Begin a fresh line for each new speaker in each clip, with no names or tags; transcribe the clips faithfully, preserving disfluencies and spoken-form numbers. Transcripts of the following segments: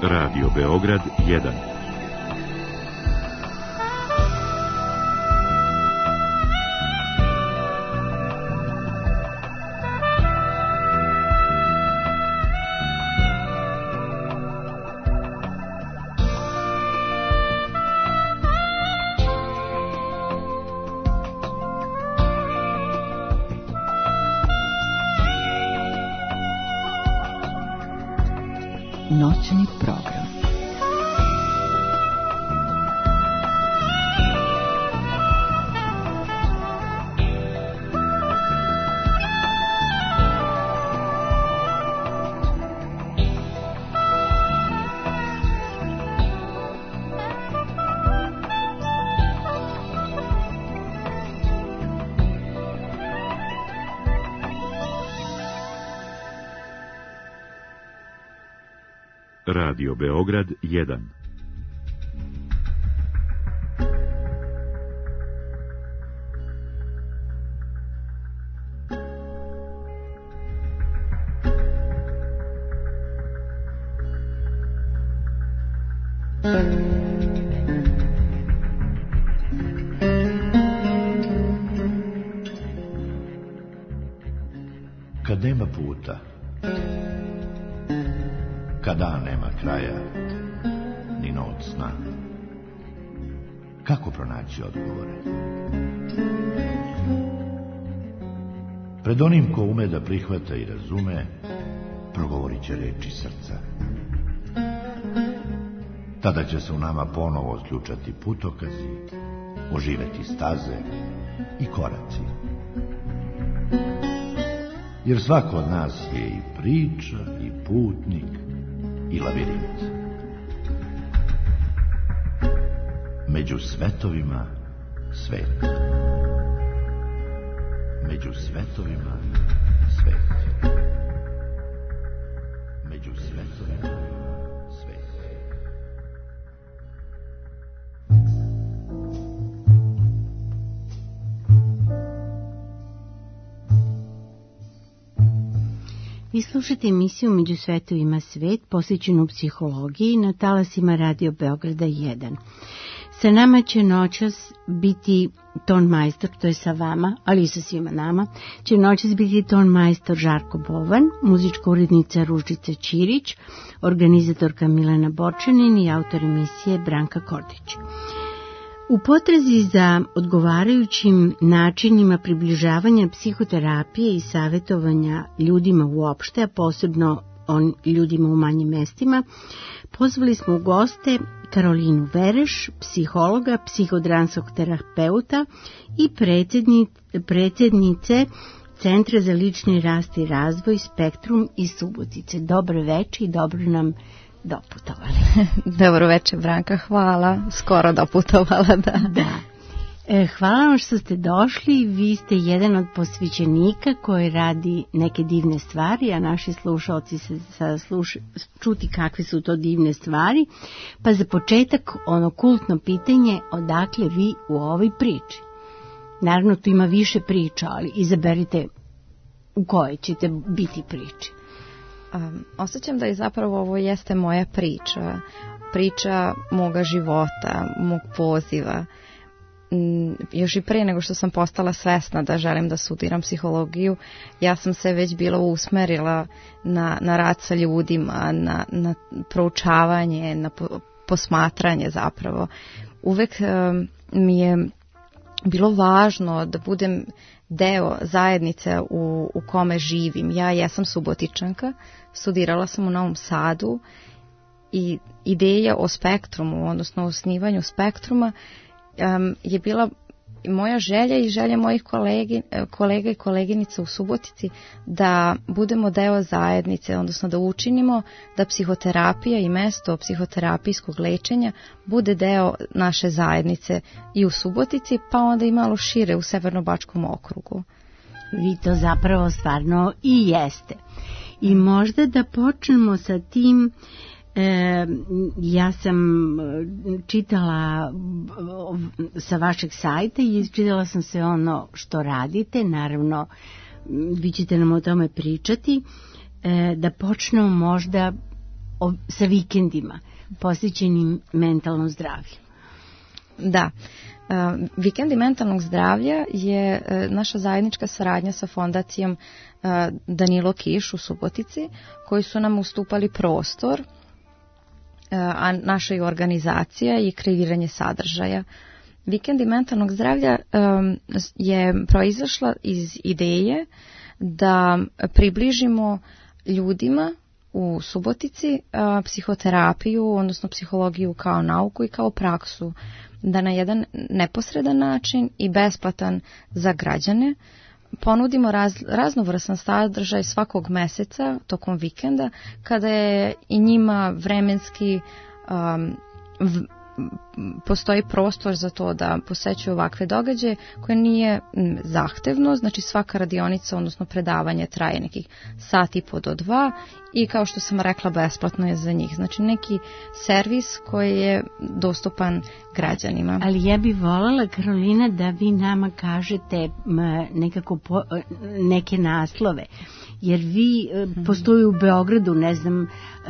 Radio Beograd jedan.
Noćni program.
Radio Beograd jedan.
Kad nema puta, kada nema kraja, ni noć sna, kako pronaći odgovore? Pred onim ko ume da prihvata i razume, progovorit će reči srca. Tada će se u nama ponovo otključati putokazi, oživeti staze i koraci. Jer svako od nas je i priča, i putnik, i lavirint. Među svetovima svet. Među svetovima svet. Među svetovima svet.
Vi slušate emisiju Među svetovima svet, posvećenu psihologiji na talasima Radio Beograda jedan. Sa nama će noćas biti ton majstor, to je sa vama, ali i sa svima nama, će noćas biti ton majstor Žarko Bovan, muzička urednica Ružica Ćirić, organizatorka Milena Borčanin i autor emisije Branka Kordić. U potrazi za odgovarajućim načinima približavanja psihoterapije i savjetovanja ljudima uopšte, a posebno on ljudima u manjim mestima, pozvali smo u goste Karolinu Vereš, psihologa, psihodramskog terapeuta i predsjednice Centra za lični rast i razvoj Spektrum iz Subotice. Dobro večer i dobro nam doputovali.
Dobro večer, Branka, hvala. Skoro doputovala, da.
Da. E, hvala vam što ste došli. Vi ste jedan od posvećenika koji radi neke divne stvari, a naši slušalci se sada sluša, čuti kakve su to divne stvari. Pa za početak ono kultno pitanje, odakle vi u ovoj priči? Naravno, tu ima više priča, ali izaberite u kojoj ćete biti priči.
Um, osjećam da je zapravo ovo jeste moja priča, priča moga života, mog poziva. Um, još i prije nego što sam postala svesna da želim da studiram psihologiju, ja sam se već bila usmerila na, na rad sa ljudima, na, na proučavanje, na po, posmatranje zapravo. Uvek um, mi je bilo važno da budem deo zajednice u, u kome živim. Ja jesam Subotičanka, studirala sam u Novom Sadu i ideja o Spektrumu, odnosno osnivanju Spektruma, um, je bila moja želja i želja mojih kolegi, kolega i koleginica u Subotici da budemo deo zajednice, odnosno da učinimo da psihoterapija i mesto psihoterapijskog lečenja bude deo naše zajednice i u Subotici, pa onda i malo šire u Severno-Bačkom okrugu.
Vi to zapravo stvarno i jeste. I možda da počnemo sa tim. E, ja sam čitala sa vašeg sajta i čitala sam sve ono što radite, naravno vi ćete nam o tome pričati, e, da počnemo možda o, sa vikendima posvećenim mentalnom zdravlju.
Da. Uh, Vikendi mentalnog zdravlja je uh, naša zajednička saradnja sa fondacijom uh, Danilo Kiš u Subotici, koji su nam ustupali prostor, uh, a naša je organizacija i kreiranje sadržaja. Vikendi mentalnog zdravlja um, je proizašla iz ideje da približimo ljudima u Subotici uh, psihoterapiju, odnosno psihologiju kao nauku i kao praksu, da na jedan neposredan način i besplatan za građane ponudimo raz, raznovrstan sadržaj svakog meseca tokom vikenda, kada je i njima vremenski um, v, postoji prostor za to da posećuju ovakve događaje koje nije zahtevno, znači svaka radionica, odnosno predavanje traje nekih sat i po do dva i kao što sam rekla besplatno je za njih, znači neki servis koji je dostupan građanima.
Ali ja bih voljela, Karolina, da vi nama kažete nekako po, neke naslove, jer vi mm-hmm. postoji u Beogradu, ne znam,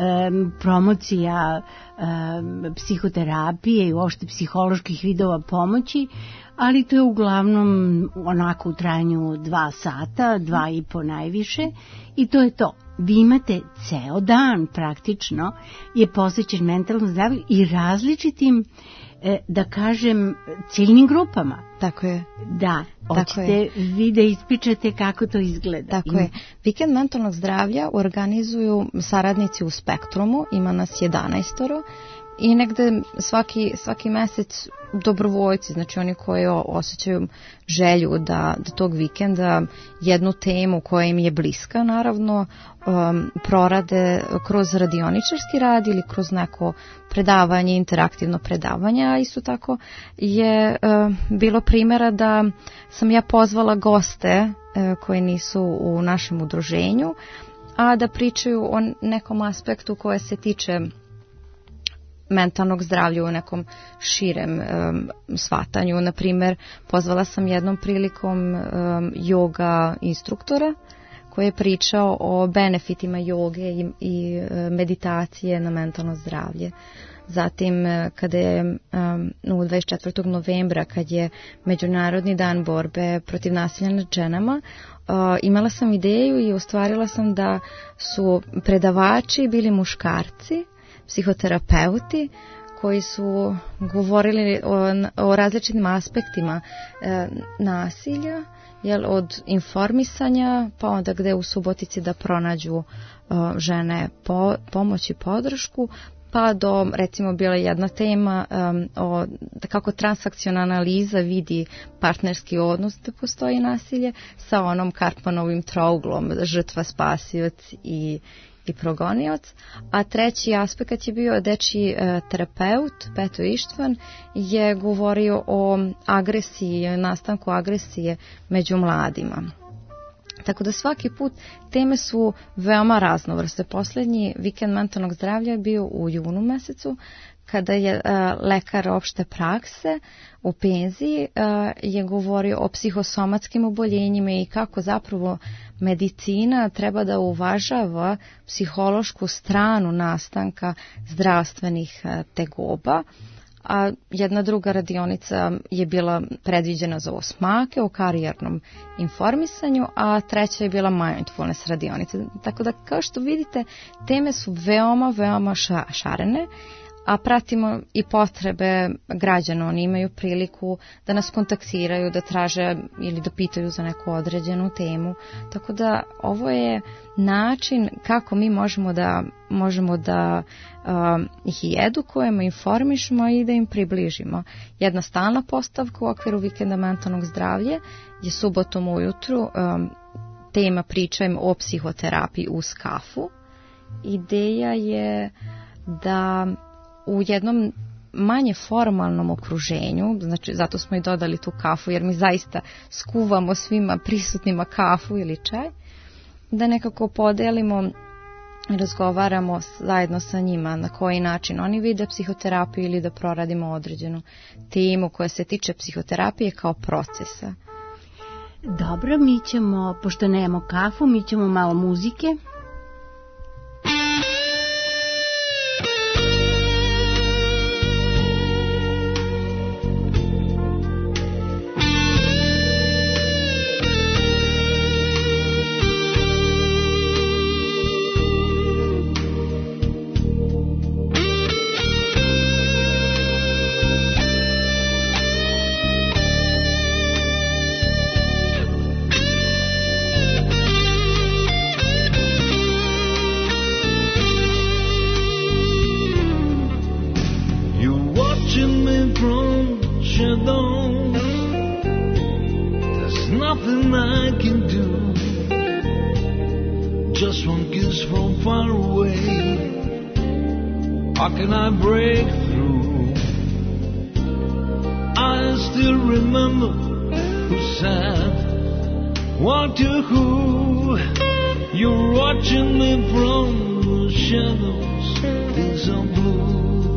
promocija psihoterapije i uopšte psiholoških vidova pomoći, ali to je uglavnom onako u trajanju dva sata, dva i po najviše, i to je to. Vi imate ceo dan praktično je posvećen mentalnom zdravlju i različitim, da kažem, ciljnim grupama.
Tako je.
Da, hoćete vi da ispričate kako to izgleda.
Tako je. Vikend mentalnog zdravlja organizuju saradnici u Spektrumu, ima nas jedanaestoro i negde svaki, svaki mesec dobrovoljci, znači oni koji osjećaju želju da, da tog vikenda jednu temu koja im je bliska, naravno, um, prorade kroz radioničarski rad ili kroz neko predavanje, interaktivno predavanje, a isto tako je uh, bilo primjera da sam ja pozvala goste uh, koji nisu u našem udruženju, a da pričaju o nekom aspektu koje se tiče mentalnog zdravlja u nekom širem um, shvatanju. Na primjer, pozvala sam jednom prilikom um, yoga instruktora koji je pričao o benefitima joge i, i meditacije na mentalno zdravlje. Zatim, kada je um, u dvadeset četvrtog novembra, kad je Međunarodni dan borbe protiv nasilja nad ženama, uh, imala sam ideju i ostvarila sam da su predavači bili muškarci, psihoterapeuti koji su govorili o, o različitim aspektima e, nasilja, jel, od informisanja pa onda gde u Subotici da pronađu e, žene po, pomoć i podršku, pa do, recimo, bila jedna tema um, o kako transakcionalna analiza vidi partnerski odnos da postoji nasilje sa onom Karpmanovim trouglom, žrtva, spasioc i i progonioc, a treći aspekt je bio dečiji e, terapeut, Peto Ištvan, je govorio o agresiji, nastanku agresije među mladima. Tako da svaki put teme su veoma raznovrste. Poslednji vikend mentalnog zdravlja je bio u junu mesecu, kada je uh, lekar opšte prakse u penziji uh, je govorio o psihosomatskim oboljenjima i kako zapravo medicina treba da uvažava psihološku stranu nastanka zdravstvenih uh, tegoba. A jedna druga radionica je bila predviđena za osmake o karijernom informisanju, a treća je bila mindfulness radionica. Tako da, kao što vidite, teme su veoma, veoma ša, šarene, a pratimo i potrebe građana. Oni imaju priliku da nas kontaktiraju, da traže ili da pitaju za neku određenu temu. Tako da ovo je način kako mi možemo da možemo da um, ih i edukujemo, informišemo i da im približimo. Jedna stalna postavka u okviru vikenda mentalnog zdravlja je subotom ujutru um, tema pričajem o psihoterapiji uz kafu. Ideja je da u jednom manje formalnom okruženju, znači zato smo i dodali tu kafu, jer mi zaista skuvamo svima prisutnima kafu ili čaj, da nekako podelimo i razgovaramo zajedno sa njima na koji način oni vide psihoterapiju ili da proradimo određenu temu koja se tiče psihoterapije kao procesa.
Dobro, mi ćemo, pošto nemamo kafu, mi ćemo malo muzike.
nothing I can do. Just one kiss from far away. How can I break through? I still remember who said what to who. You're watching me from the shadows, things are blue.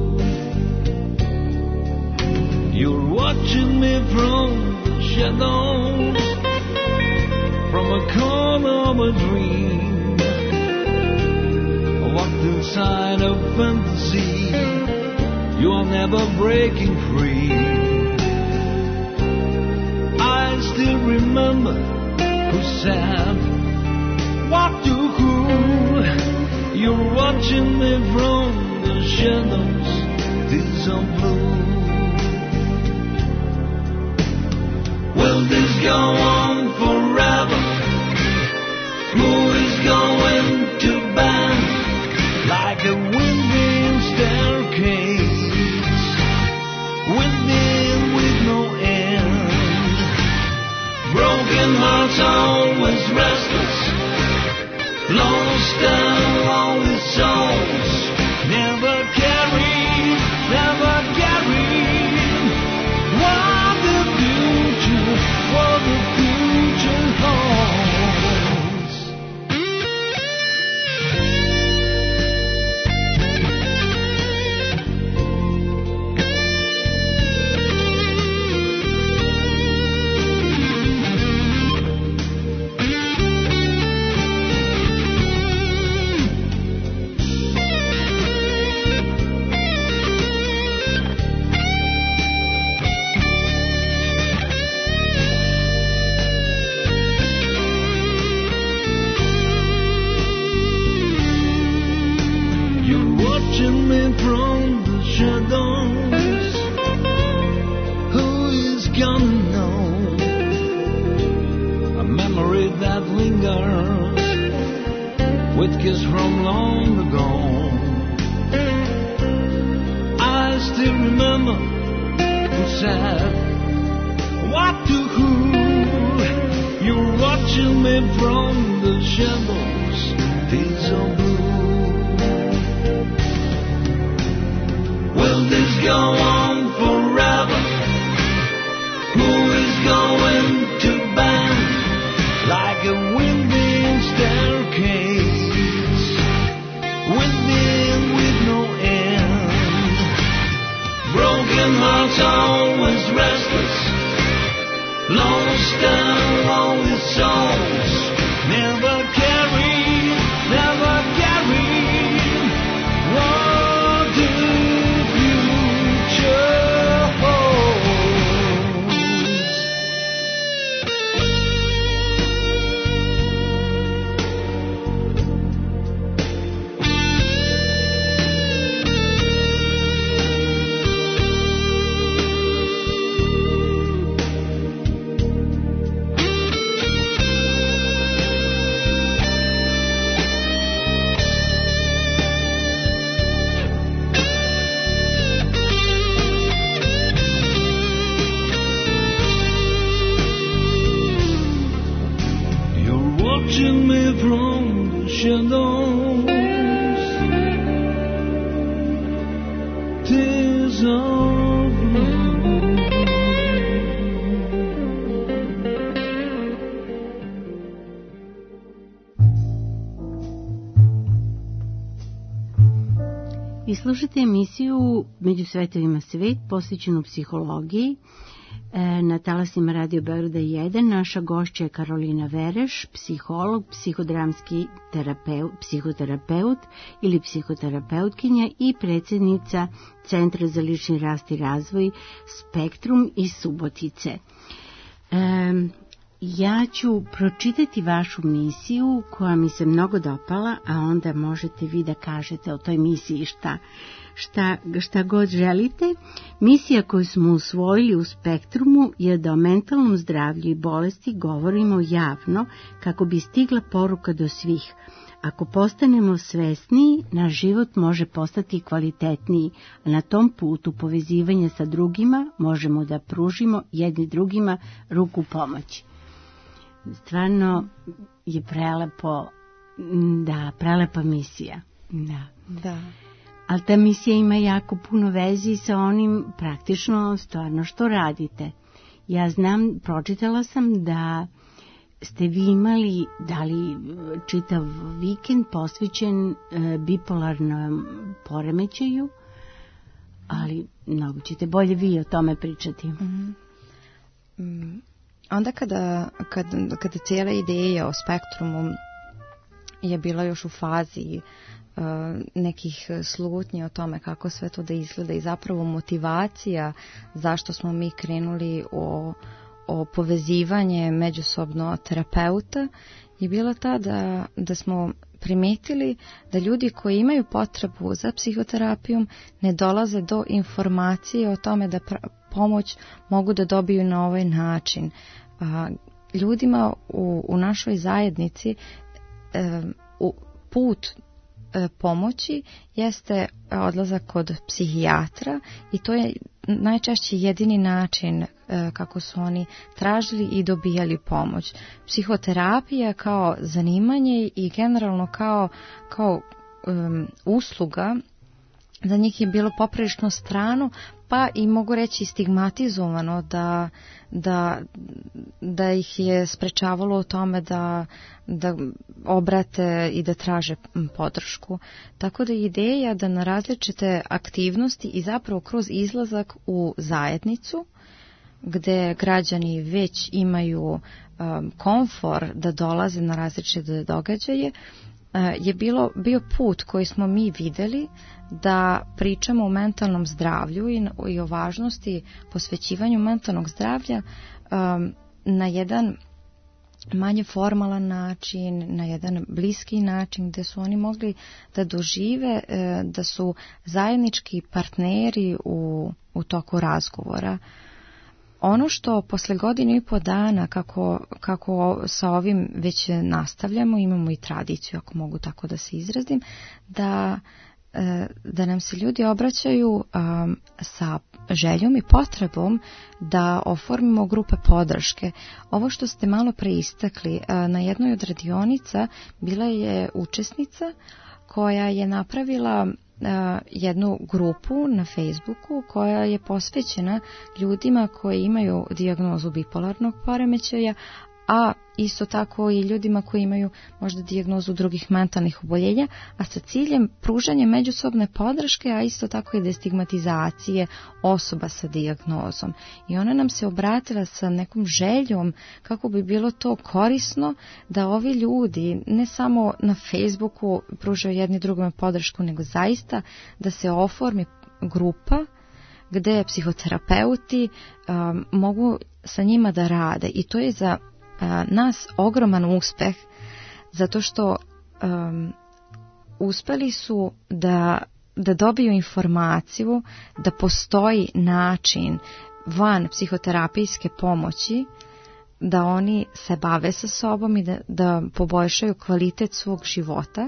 You're watching me from the shadows, from a corner of a dream. I walked inside a fantasy, you are never breaking free. I still remember who said what to who. You're watching me from the shadows, things are blue. Will this go on forever? Who is going to bend like a winding staircase, winding with no end? Broken hearts always restless, lost and lonely souls, never carried, never carried. What the future, what the future holds. You're watching me from the shadows. Who is gonna know? A memory that lingers with kiss from long ago. I still remember who said what to who. You're watching me from the shadows, these are blue. Will this go on forever? Who is going to bend like a winding staircase, winding with no end? Broken hearts always restless, lost and lonely souls, never carried, never carried. What the future holds. You're watching me from the shadows, tears are blue.
Vi slušate emisiju Među svetovima svet, posvećenu psihologiji. Na talasima Radio Beograda jedan naša gošća je Karolina Vereš, psiholog, psihodramski terapeut, psihoterapeut ili psihoterapeutkinja i predsjednica Centra za lični rast i razvoj Spektrum iz Subotice. E, ja ću pročitati vašu misiju koja mi se mnogo dopala, a onda možete vi da kažete o toj misiji šta Šta, šta god želite. Misija koju smo usvojili u Spektrumu je da o mentalnom zdravlju i bolesti govorimo javno kako bi stigla poruka do svih. Ako postanemo svesniji, naš život može postati kvalitetniji, a na tom putu povezivanja sa drugima možemo da pružimo jedni drugima ruku pomoći. stvarno je prelepo, da, prelepa misija. Da.
Da.
Ali ta misija ima jako puno vezi sa onim praktično stvarno što radite. Ja znam, pročitala sam da ste vi imali, da li čitav vikend posvećen e, bipolarnom poremećaju, ali mnogo ćete bolje vi o tome pričati.
Mm-hmm. Mm. Onda kada, kada, kada cijela ideja o spektrumu je bila još u fazi uh, nekih slutnji o tome kako sve to da izgleda i zapravo motivacija zašto smo mi krenuli o, o povezivanje međusobno terapeuta je bila ta da, da smo primetili da ljudi koji imaju potrebu za psihoterapijom ne dolaze do informacije o tome da pra- pomoć mogu da dobiju na ovaj način. A, ljudima u, u našoj zajednici e, u, put e, pomoći jeste odlazak kod psihijatra i to je najčešće jedini način e, kako su oni tražili i dobijali pomoć. Psihoterapija kao zanimanje i generalno kao, kao um, usluga za njih je bilo poprilično strano, pa i mogu reći stigmatizovano da, da, da ih je sprečavalo u tome da, da obrate i da traže podršku. Tako da je ideja da na različite aktivnosti i zapravo kroz izlazak u zajednicu, gde građani već imaju um, komfor da dolaze na različite događaje, je bilo, bio put koji smo mi videli da pričamo o mentalnom zdravlju i, i o važnosti posvećivanju mentalnog zdravlja um, na jedan manje formalan način, na jedan bliski način gdje su oni mogli da dožive e, da su zajednički partneri u, u toku razgovora. Ono što posle godinu i po dana kako, kako sa ovim već nastavljamo, imamo i tradiciju, ako mogu tako da se izrazim, da, da nam se ljudi obraćaju um, sa željom i potrebom da oformimo grupe podrške. Ovo što ste malo pre istakli, na jednoj od radionica bila je učesnica koja je napravila Uh, jednu grupu na Facebooku koja je posvećena ljudima koji imaju dijagnozu bipolarnog poremećaja, a isto tako i ljudima koji imaju možda dijagnozu drugih mentalnih oboljenja, a sa ciljem pružanja međusobne podrške, a isto tako i destigmatizacije osoba sa dijagnozom. I ona nam se obratila sa nekom željom kako bi bilo to korisno da ovi ljudi ne samo na Facebooku pružaju jedni drugome podršku, nego zaista da se oformi grupa gde psihoterapeuti um, mogu sa njima da rade. I to je za nas ogroman uspeh, zato što um, uspeli su da, da dobiju informaciju da postoji način van psihoterapijske pomoći da oni se bave sa sobom i da, da poboljšaju kvalitet svog života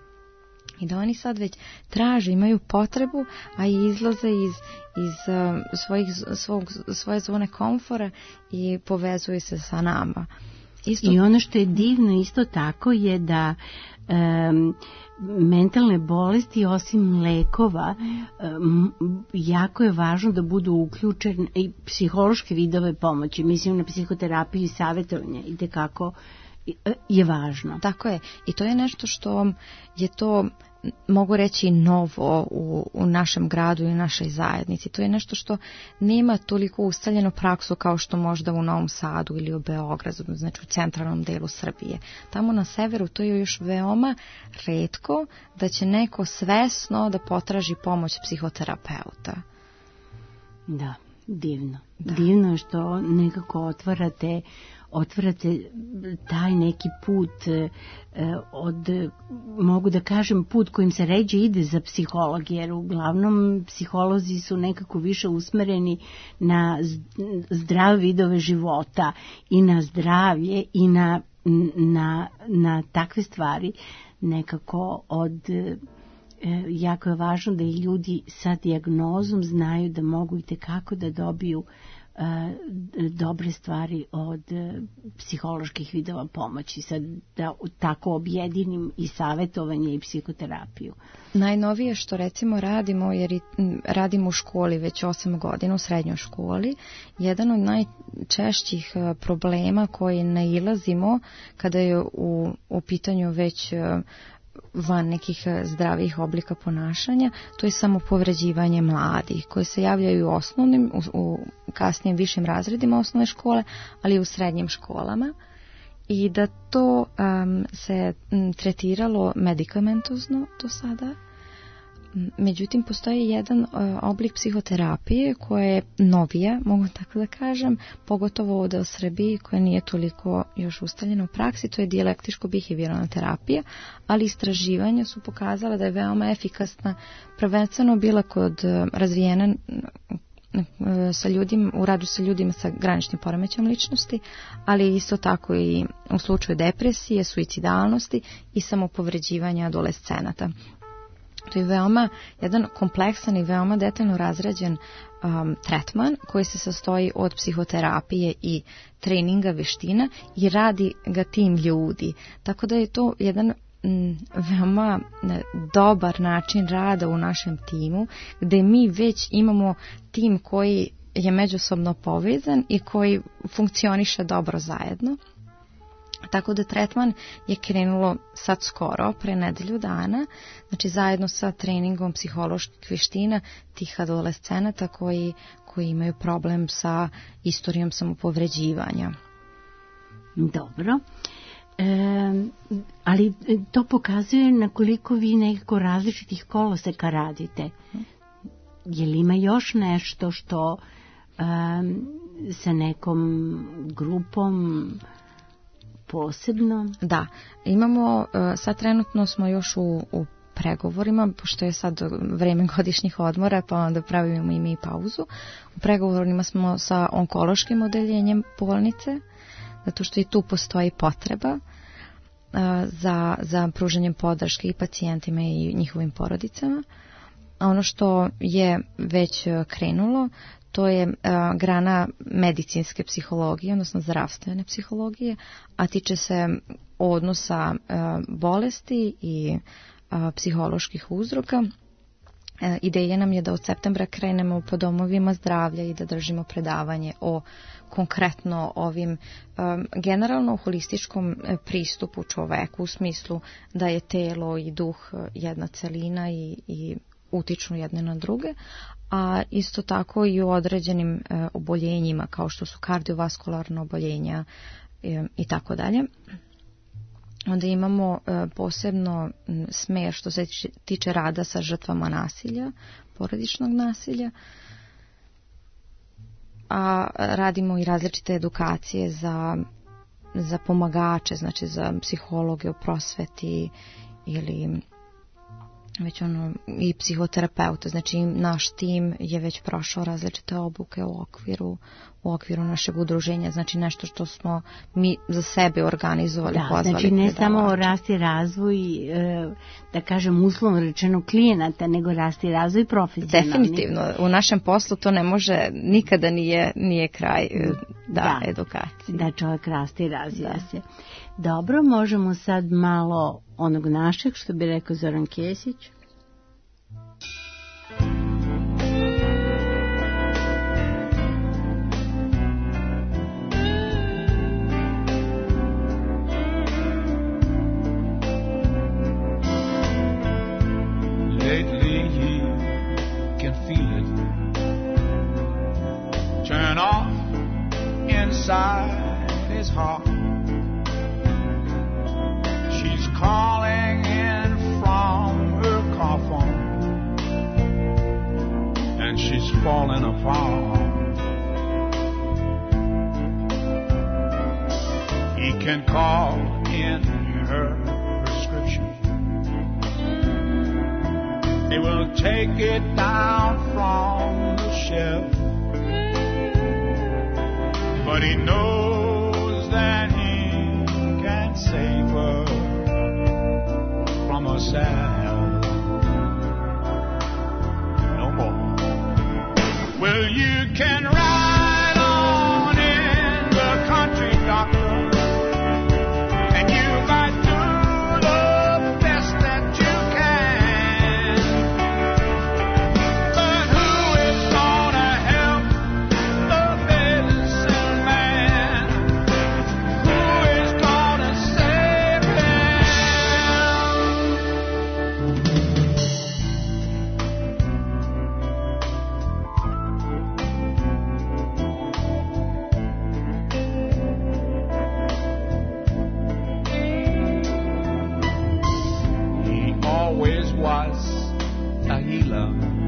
i da oni sad već traže, imaju potrebu, a i izlaze iz, iz uh, svojih, svog, svoje zone komfora i povezuju se sa nama. Isto...
I ono što je divno isto tako je da um, mentalne bolesti osim lekova um, jako je važno da budu uključene i psihološke vidove pomoći, mislim na psihoterapiju i savjetovanje i tekako je važno.
Tako je. I to je nešto što je to, mogu reći, novo u, u našem gradu i našoj zajednici. To je nešto što nema toliko ustaljenu praksu kao što možda u Novom Sadu ili u Beogradu, znači u centralnom delu Srbije. Tamo na severu to je još veoma retko da će neko svesno da potraži pomoć psihoterapeuta.
Da, divno. Da. Divno je što nekako otvarate otvarate taj neki put od, mogu da kažem, put kojim se ređe ide za psiholog, jer uglavnom psiholozi su nekako više usmereni na zdrave vidove života i na zdravlje i na, na, na takve stvari. Nekako od jako je važno da i ljudi sa dijagnozom znaju da mogu i tekako da dobiju dobre stvari od psiholoških vidova pomoći. Sad da tako objedinim i savjetovanje i psihoterapiju.
Najnovije što recimo radimo, jer radimo u školi već osam godina, u srednjoj školi, jedan od najčešćih problema koji nailazimo kada je u, u pitanju već van nekih zdravih oblika ponašanja, to je samopovređivanje mladih koji se javljaju u osnovnim, u, u kasnijim višim razredima osnovne škole, ali i u srednjim školama, i da to um, se m, tretiralo medikamentozno do sada. Međutim, postoji jedan uh, oblik psihoterapije koja je novija, mogu tako da kažem, pogotovo ovdje u Srbiji, koja nije toliko još ustaljena u praksi, to je dijalektičko-behavioralna terapija, ali istraživanja su pokazala da je veoma efikasna, prvenstveno bila kod uh, razvijena uh, sa ljudima, u radu sa ljudima sa graničnim poremećajem ličnosti, ali isto tako i u slučaju depresije, suicidalnosti i samopovređivanja adolescenata. To je veoma jedan kompleksan i veoma detaljno razrađen um, tretman koji se sastoji od psihoterapije i treninga veština i radi ga tim ljudi. Tako da je to jedan mm, veoma dobar način rada u našem timu, gde mi već imamo tim koji je međusobno povezan i koji funkcioniše dobro zajedno. Tako da tretman je krenulo sad skoro, pre nedelju dana, znači zajedno sa treningom psiholoških veština tih adolescenata koji, koji imaju problem sa istorijom samopovređivanja.
Dobro, e, ali to pokazuje na koliko vi nekako različitih koloseka radite. Je li ima još nešto što e, sa nekom grupom posebno?
Da, imamo, sad trenutno smo još u, u pregovorima, pošto je sad vreme godišnjih odmora, pa onda pravimo i mi pauzu. U pregovorima smo sa onkološkim odeljenjem bolnice, zato što i tu postoji potreba za, za pružanjem podrške i pacijentima i njihovim porodicama. A ono što je već krenulo, to je uh, grana medicinske psihologije, odnosno zdravstvene psihologije, a tiče se odnosa uh, bolesti i uh, psiholoških uzroka. Uh, ideja nam je da od septembra krenemo po domovima zdravlja i da držimo predavanje o konkretno ovim um, generalno holističkom pristupu čoveku, u smislu da je telo i duh jedna celina i, i utiču jedne na druge, a isto tako i u određenim e, oboljenjima kao što su kardiovaskularna oboljenja e, i tako dalje. Onda imamo e, posebno m, smer što se tiče rada sa žrtvama nasilja, porodičnog nasilja, a radimo i različite edukacije za, za pomagače, znači za psihologe u prosveti ili već ono i psihoterapeuta, znači naš tim je već prošao različite obuke u okviru u okviru našeg udruženja, znači nešto što smo mi za sebe organizovali,
da,
pozvali.
Znači ne samo rasti razvoj, da kažem uslovno rečeno klijenata, nego rasti razvoj profesionalni.
Definitivno, u našem poslu to ne može, nikada nije, nije kraj da, da, edukacije.
Da čovjek rasti i razvija se. Dobro, možemo sad malo onog našeg, što bi rekao Zoran Kesić.
Lately he can feel it turn off inside his heart. She's calling in from her car phone, and she's falling apart. He can call in her prescription. He will take it down from the shelf, but he knows that he can save her from herself no more. Well, you can ride on was a healer.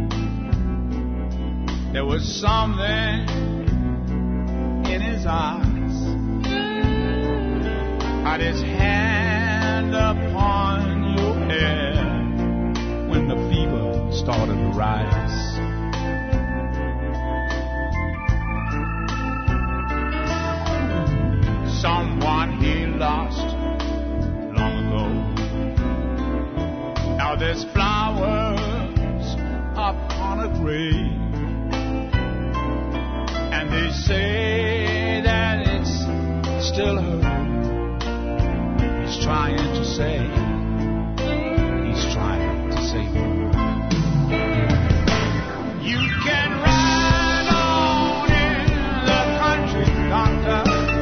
There was something in his eyes. Had his hand upon your head when the fever started to rise. Someone he lost long ago. Now there's flowers upon a grave, and they say that it's still her. He's trying to say, he's trying to save her. You can ride on in the country, doctor.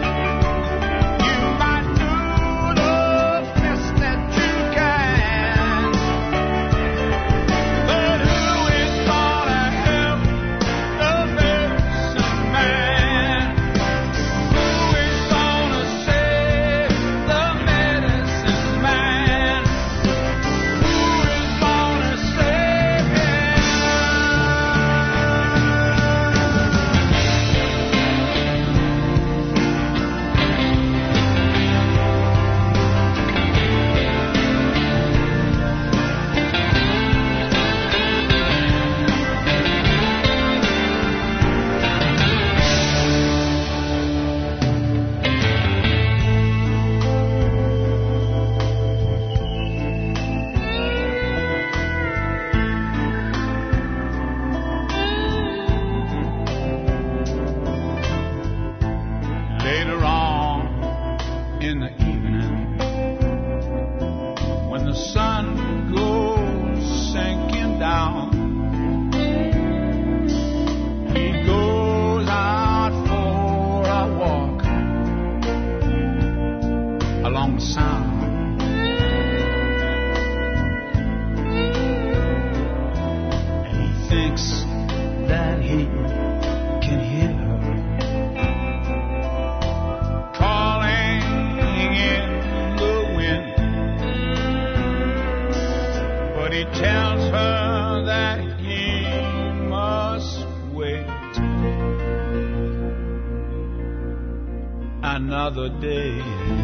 Another day.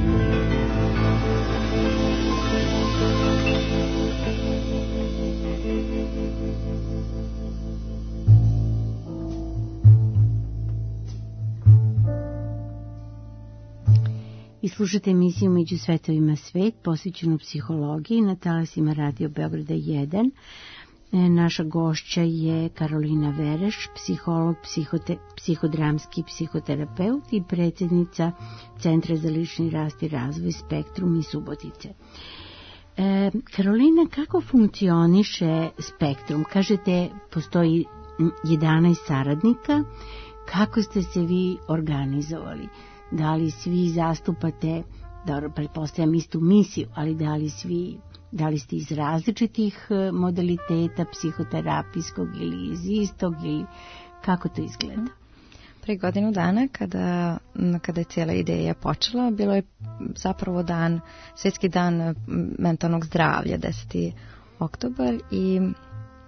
I slušate emisiju Među svetovima svet, posvećenu psihologiji na talasima Radio Beograda jedan. Naša gošća je Karolina Vereš, psiholog, psihote, psihodramski psihoterapeut i predsjednica Centra za lični rast i razvoj Spektrum iz Subotice. E, Karolina, kako funkcioniše Spektrum? Kažete, postoji jedanaest saradnika. Kako ste se vi organizovali? Da li svi zastupate, dobro, pretpostavljam istu misiju, ali da li svi... Da li ste iz različitih modaliteta psihoterapijskog ili iz istog ili kako to izgleda?
Pre godinu dana kada, kada je cijela ideja počela, bilo je zapravo dan, svjetski dan mentalnog zdravlja, deseti oktobar i uh,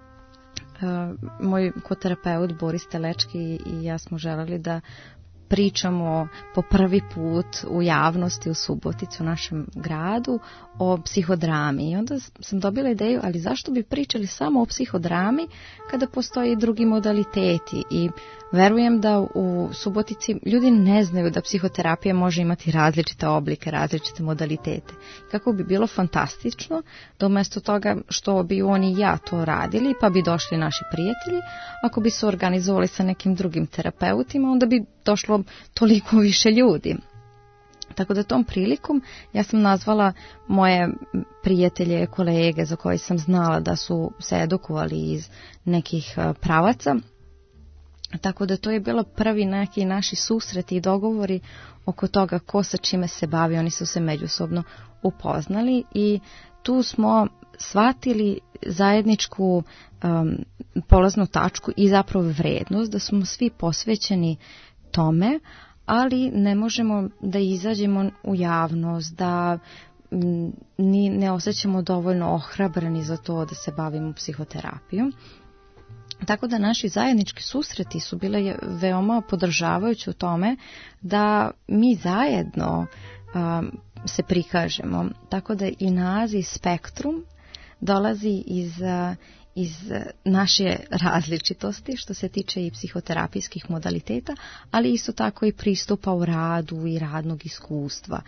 moj koterapeut Boris Telečki i ja smo želeli da pričamo po prvi put u javnosti u Subotici, u našem gradu, o psihodrami. I onda sam dobila ideju, ali zašto bi pričali samo o psihodrami kada postoji drugi modaliteti? I verujem da u Subotici ljudi ne znaju da psihoterapija može imati različite oblike, različite modalitete. Kako bi bilo fantastično da umjesto toga što bi oni i ja to radili, pa bi došli naši prijatelji, ako bi se organizovali sa nekim drugim terapeutima, onda bi došlo toliko više ljudi. Tako da tom prilikom ja sam nazvala moje prijatelje, kolege za koje sam znala da su se edukovali iz nekih pravaca. Tako da to je bilo prvi neki naši susreti i dogovori oko toga ko sa čime se bavi. Oni su se međusobno upoznali i tu smo shvatili zajedničku um, polaznu tačku i zapravo vrednost da smo svi posvećeni tome, ali ne možemo da izađemo u javnost, da ni, ne osjećamo dovoljno ohrabreni za to da se bavimo psihoterapijom. Tako da naši zajednički susreti su bile veoma podržavajući u tome da mi zajedno um, se prikažemo. Tako da i naziv Spektrum dolazi iz, iz naše različitosti što se tiče i psihoterapijskih modaliteta, ali isto tako i pristupa u radu i radnog iskustva.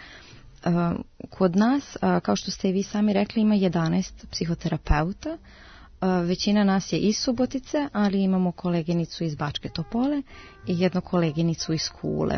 Kod nas, kao što ste i vi sami rekli, ima jedanaest psihoterapeuta. Većina nas je iz Subotice, ali imamo koleginicu iz Bačke Topole i jednu koleginicu iz Kule.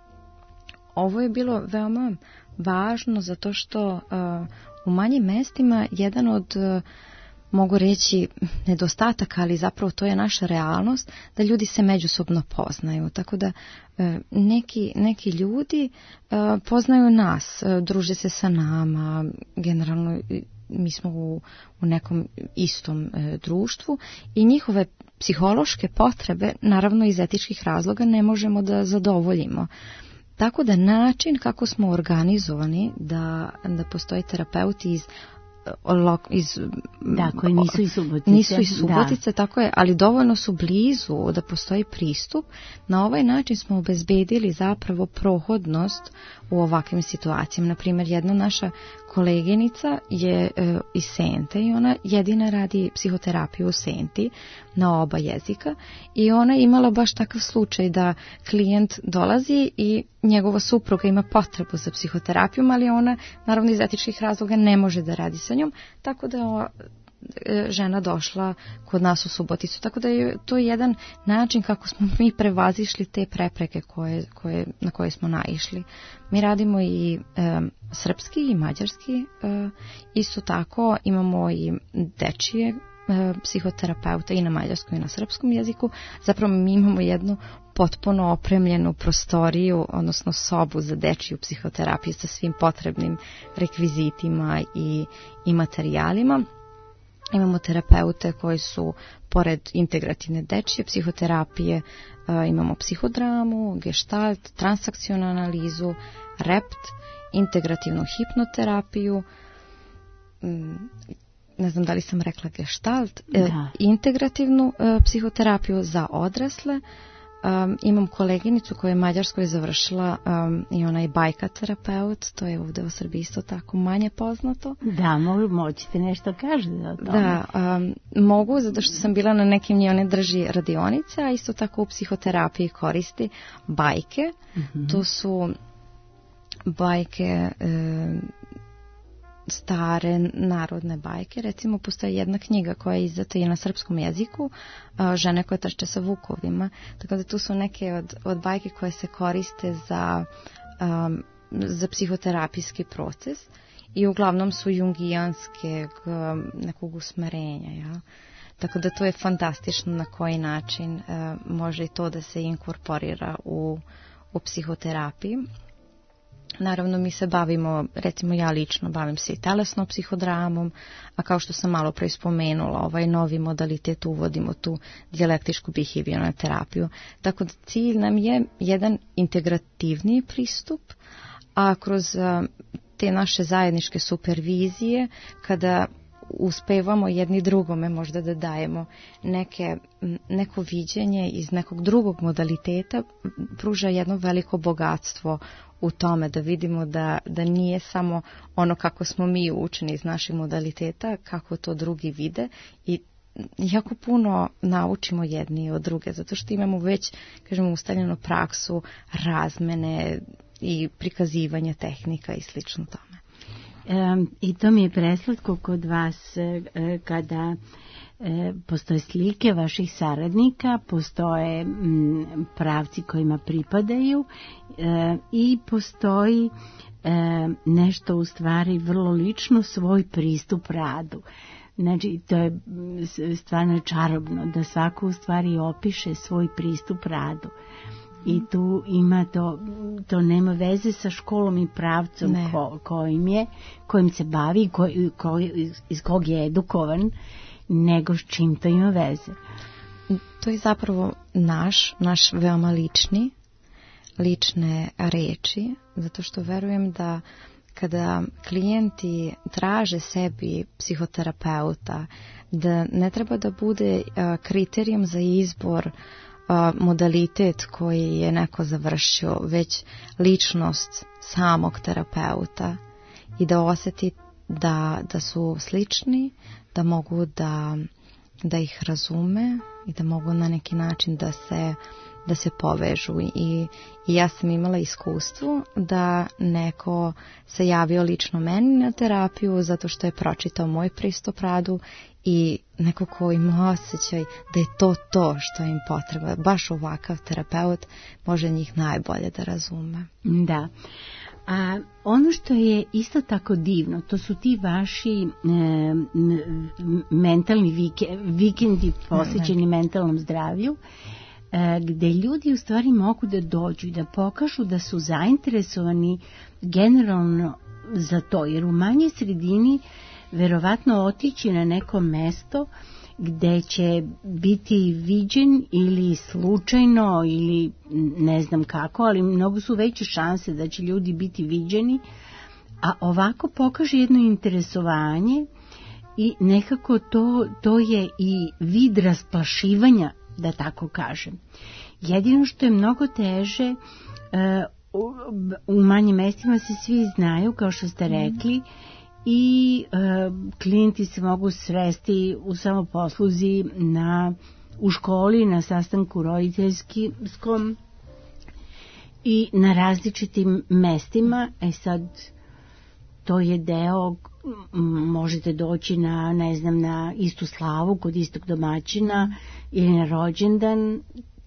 Ovo je bilo veoma važno zato što uh, u manjim mestima jedan od, uh, mogu reći, nedostataka, ali zapravo to je naša realnost, da ljudi se međusobno poznaju. Tako da uh, neki, neki ljudi uh, poznaju nas, uh, druže se sa nama, generalno mi smo u, u nekom istom uh, društvu i njihove psihološke potrebe, naravno iz etičkih razloga, ne možemo da zadovoljimo. Tako da način kako smo organizovani da, da postoji terapeuti iz, iz
da, koji nisu iz Subotice,
nisu iz Subotice,
da.
Tako je, ali dovoljno su blizu da postoji pristup. Na ovaj način smo obezbedili zapravo prohodnost u ovakvim situacijama. Naprimjer, jedna naša koleginica je e, iz Sente i ona jedina radi psihoterapiju u Senti na oba jezika i ona je imala baš takav slučaj da klijent dolazi i njegova supruga ima potrebu za psihoterapijom, ali ona naravno iz etičkih razloga ne može da radi sa njom, tako da je žena došla kod nas u Suboticu. Tako da je to jedan način kako smo mi prevazišli te prepreke koje, koje, na koje smo naišli. Mi radimo i e, srpski i mađarski, e, isto tako imamo i dečije e, psihoterapeuta i na mađarskom i na srpskom jeziku. Zapravo mi imamo jednu potpuno opremljenu prostoriju, odnosno sobu za dečiju psihoterapiju sa svim potrebnim rekvizitima i, i materijalima. Imamo terapeute koji su, pored integrativne dečje psihoterapije, imamo psihodramu, gestalt, transakcionalnu analizu, rept, integrativnu hipnoterapiju, ne znam da li sam rekla gestalt,
da.
Integrativnu psihoterapiju za odrasle. Um, imam koleginicu koja je Mađarskoj završila um, i ona je bajka terapeut, to je ovdje u Srbiji isto tako manje poznato.
Da, mogu, moćete nešto kažete o tome.
Da, um, mogu, zato što sam bila na nekim njene drži radionice, a isto tako u psihoterapiji koristi bajke. Mm-hmm. To su bajke e, stare narodne bajke. Recimo, postoji jedna knjiga koja je izdata i na srpskom jeziku, Žene koje trče sa vukovima. Tako da tu su neke od, od bajke koje se koriste za, um, za psihoterapijski proces i uglavnom su jungijanske nekog usmerenja. Ja? Tako da to je fantastično na koji način uh, može i to da se inkorporira u, u psihoterapiji. Naravno, mi se bavimo, recimo ja lično bavim se i telesnom psihodramom, a kao što sam malo pre spomenula, ovaj novi modalitet uvodimo tu dijalektičku behavioralnu terapiju. Tako da cilj nam je jedan integrativniji pristup, a kroz te naše zajedničke supervizije, kada uspevamo jedni drugome možda da dajemo neke, neko viđenje iz nekog drugog modaliteta, pruža jedno veliko bogatstvo u tome da vidimo da, da nije samo ono kako smo mi učeni iz naših modaliteta, kako to drugi vide i jako puno naučimo jedni od druge, zato što imamo već, kažemo, ustaljenu praksu razmene i prikazivanja tehnika i slično tome.
E, I to mi je preslatko kod vas e, kada e, postoje slike vaših saradnika, postoje m, pravci kojima pripadaju e, i postoji e, nešto u stvari vrlo lično, svoj pristup radu. Znači, to je stvarno čarobno da svako u stvari opiše svoj pristup radu. I tu ima to, to nema veze sa školom i pravcom ko, kojim je, kojim se bavi, ko, ko, iz kog je edukovan, nego s čim to ima veze.
To je zapravo naš, naš veoma lični, lične reči, zato što verujem da kada klijenti traže sebi psihoterapeuta, da ne treba da bude kriterijum za izbor modalitet koji je neko završio, već ličnost samog terapeuta i da osjeti da, da su slični, da mogu da, da ih razume i da mogu na neki način da se, da se povežu. I, i ja sam imala iskustvo da neko se javio lično meni na terapiju zato što je pročitao moj pristup radu i neko ko ima osjećaj da je to to što im potreba. Baš ovakav terapeut može njih najbolje da razume.
Da. A ono što je isto tako divno, to su ti vaši e, mentalni vike, vikendi posvećeni mentalnom zdravlju, e, gde ljudi u stvari mogu da dođu i da pokažu da su zainteresovani generalno za to, jer u manjoj sredini verovatno otići na neko mesto gde će biti viđen ili slučajno ili ne znam kako, ali mnogo su veće šanse da će ljudi biti viđeni, a ovako pokaže jedno interesovanje i nekako to, to je i vid rasplašivanja, da tako kažem. Jedino što je mnogo teže, uh, u, u manjim mestima se svi znaju, kao što ste rekli, i e, klijenti se mogu sresti u samoposluzi na, u školi, na sastanku roditeljskom i na različitim mestima. E sad, to je deo, možete doći na, ne znam, na istu slavu kod istog domaćina ili na rođendan.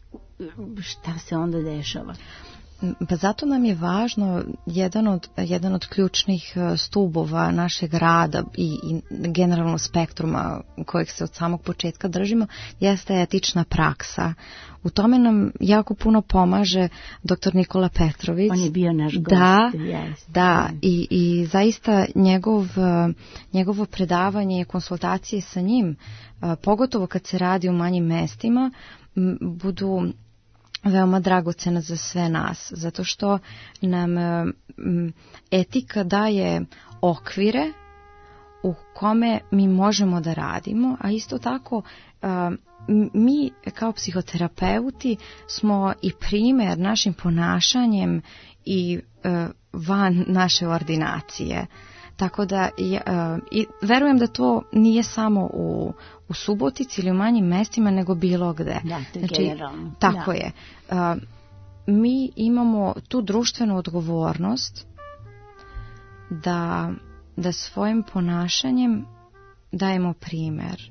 Šta se onda dešava?
Pa zato nam je važno, jedan od, jedan od ključnih stubova našeg rada i, i generalno spektruma kojeg se od samog početka držimo, jeste etična praksa. U tome nam jako puno pomaže doktor Nikola Petrović.
On je bio naš gost.
Da,
yes.
da i, i zaista njegov, njegovo predavanje i konsultacije sa njim, pogotovo kad se radi u manjim mestima, budu veoma dragocena za sve nas, zato što nam etika daje okvire u kome mi možemo da radimo, a isto tako mi kao psihoterapeuti smo i primjer našim ponašanjem i van naše ordinacije. Tako da ja, i verujem da to nije samo u, u Subotici ili u manjim mestima, nego bilo gde.
Da, to je
znači,
generalno.
Tako
da.
je. A, mi imamo tu društvenu odgovornost da, da svojim ponašanjem dajemo primjer.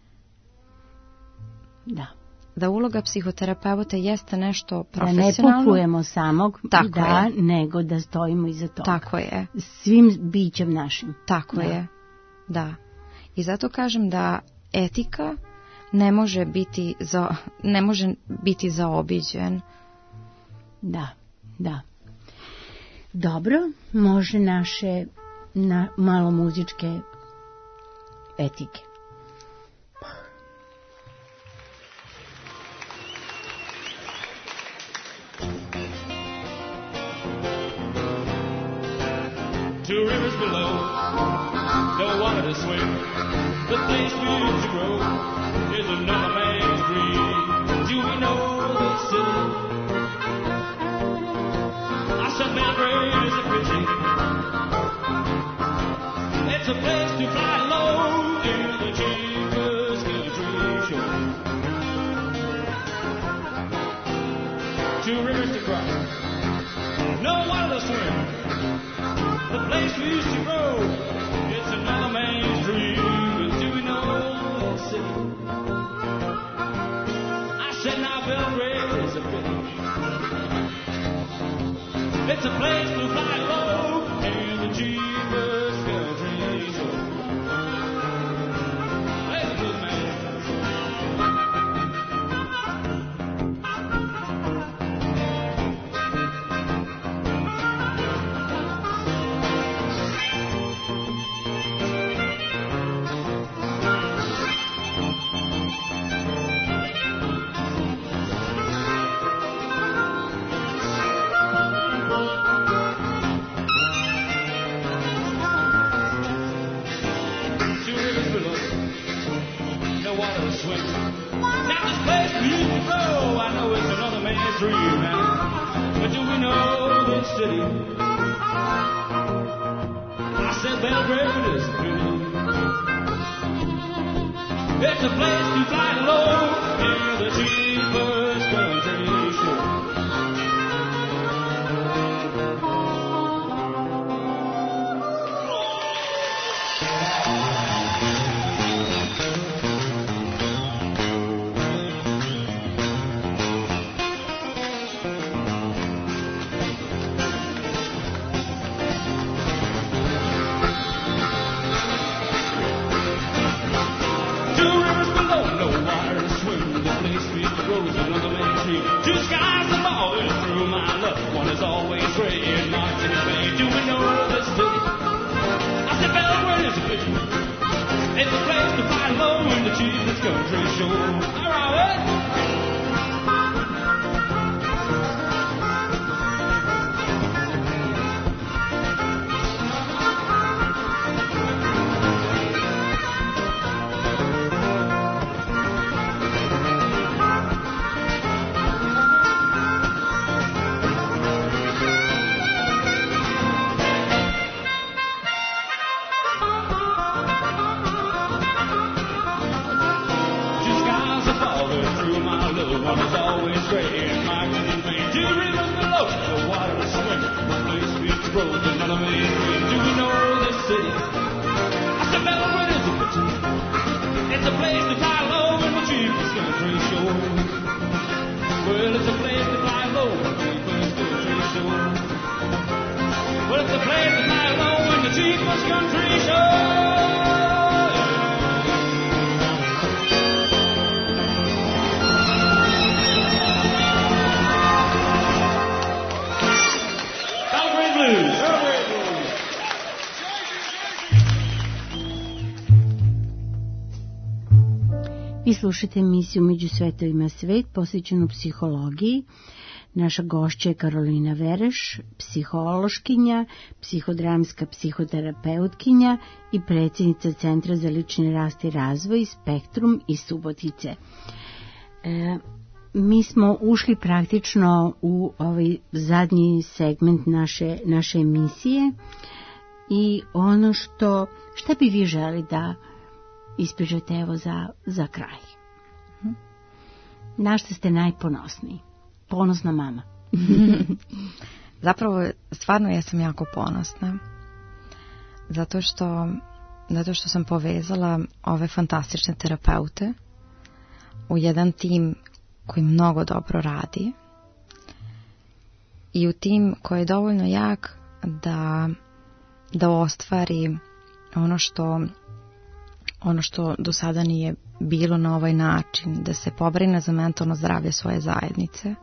Da.
Da uloga psihoterapeuta jeste nešto profesionalno.
Da ne pokujemo samog,
tako
da,
je.
Nego da stojimo iza toga.
Tako je.
Svim bićem našim.
Tako
da.
je. Da. I zato kažem da etika ne može biti za, ne može biti zaobiđen.
Da, da. Dobro, može naše na, malo muzičke etike.
Two rivers below, no water to swim. The place we used to grow is another man's dream. Do we know the city? I said Belgrade is a pity. It's a place to fly low in the cheapest country show. Two rivers to cross, no water to swim. The place we used to grow, it's another man's dream. But do we know the city? I said now Belgrade is a pity. It's a place to fly low in the cheapest country show. Hey, good man. the water swim. Now this place we used to grow, I know it's another man's dream now. But do we know this city? I said Belgrade is pretty. It's a place to fly low, near the cheapest country show. Two skies are falling through my luck. One is always gray and marked in vain. Do we know this city? I said Belgrade is a picture. It's a place to fly low in the cheapest country show. All right.
Vi slušate emisiju Među svetovima svet posvećenu psihologiji. Naša gošća je Karolina Vereš, psihološkinja, psihodramska psihoterapeutkinja i predsjednica Centra za lični rast i razvoj Spektrum iz Subotice. E, mi smo ušli praktično u ovaj zadnji segment naše, naše emisije i ono što, šta bi vi želi da ispričate evo za, za kraj? Na što ste najponosniji? Ponosna mama.
Zapravo, stvarno ja sam jako ponosna. Zato što, zato što sam povezala ove fantastične terapeute u jedan tim koji mnogo dobro radi i u tim koji je dovoljno jak da, da ostvari ono što ono što do sada nije bilo na ovaj način, da se pobrine za mentalno zdravlje svoje zajednice.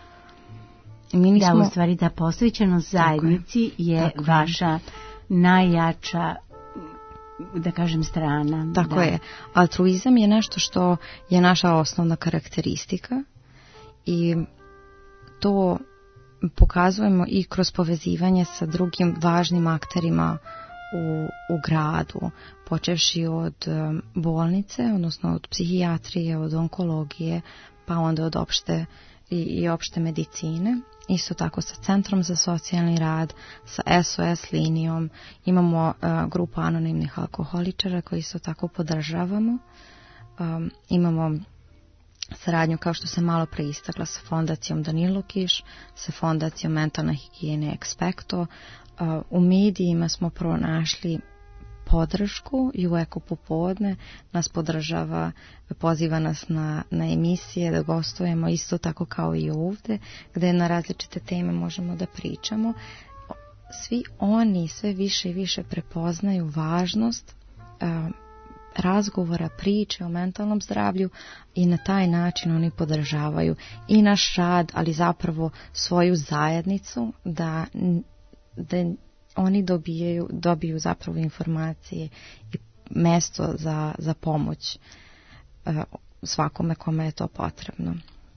Mi nismo...
Da, u stvari da posvećenost zajednici je, je vaša najjača, da kažem, strana.
Tako
da.
je. Altruizam je nešto što je naša osnovna karakteristika i to pokazujemo i kroz povezivanje sa drugim važnim akterima U, u gradu, počevši od um, bolnice, odnosno od psihijatrije, od onkologije, pa onda od opšte i, i opšte medicine. Isto tako sa Centrom za socijalni rad, sa S O S linijom. Imamo uh, grupu anonimnih alkoholičara koji isto tako podržavamo. Um, imamo saradnju, kao što sam malo pre istakla, sa fondacijom Danilo Kiš, sa fondacijom Mentalna higijena Expecto. U medijima smo pronašli podršku i u Eko popodne nas podržava, poziva nas na, na emisije da gostujemo isto tako kao i ovde, gde na različite teme možemo da pričamo. Svi oni sve više i više prepoznaju važnost uh, razgovora, priče o mentalnom zdravlju i na taj način oni podržavaju i naš rad, ali zapravo svoju zajednicu da da oni dobijaju, dobiju zapravo informacije i mesto za, za pomoć uh, svakome kome je to potrebno.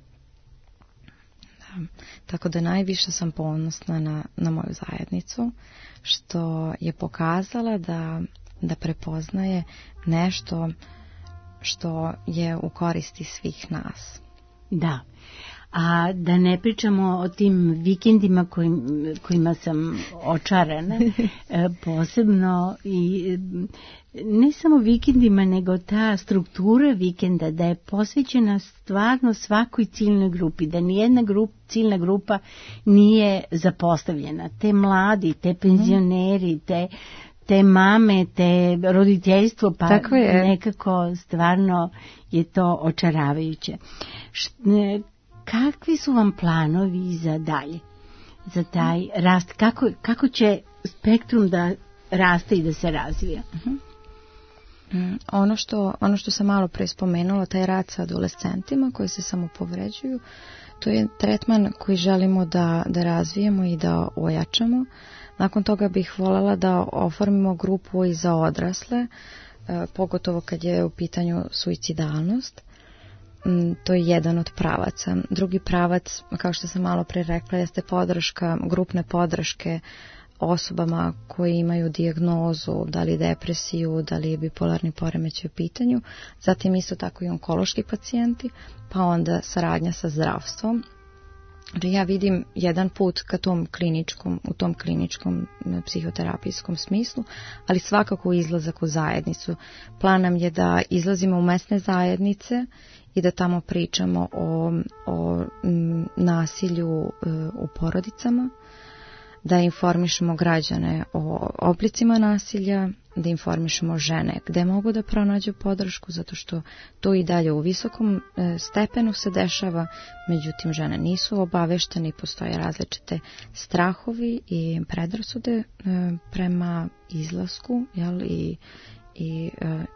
Da. Tako da najviše sam ponosna na, na moju zajednicu, što je pokazala da, da prepoznaje nešto što je u koristi svih nas.
Da. A da ne pričamo o tim vikendima kojim, kojima sam očarana, posebno i ne samo vikendima, nego ta struktura vikenda da je posvećena stvarno svakoj ciljnoj grupi, da nijedna grup, ciljna grupa nije zapostavljena. Te mladi, te penzioneri, te, te mame, te roditeljstvo, pa
tako je.
Nekako stvarno je to očaravajuće. Š, kakvi su vam planovi za dalje, za taj rast? Kako, kako će spektrum da raste i da se razvija?
Uh-huh. Mm, ono, što, ono što sam malo pre spomenula, taj rad sa adolescentima koji se samo povređuju, to je tretman koji želimo da, da razvijemo i da ojačamo. Nakon toga bih voljela da oformimo grupu i za odrasle, e, pogotovo kad je u pitanju suicidalnost. Mm, to je jedan od pravaca. Drugi pravac, kao što sam malo pre rekla, jeste podrška, grupne podrške osobama koji imaju dijagnozu, da li depresiju, da li bipolarni poremećaj u pitanju, zatim isto tako i onkološki pacijenti, pa onda saradnja sa zdravstvom. Ja vidim jedan put ka tom kliničkom, u tom kliničkom psihoterapijskom smislu, ali svakako izlazak u zajednicu. Plan nam je da izlazimo u mesne zajednice i da tamo pričamo o, o m, nasilju e, u porodicama, da informišemo građane o oblicima nasilja, da informišemo žene gde mogu da pronađu podršku, zato što to i dalje u visokom stepenu se dešava, međutim žene nisu obaveštene i postoje različite strahovi i predrasude prema izlasku, jel, i, i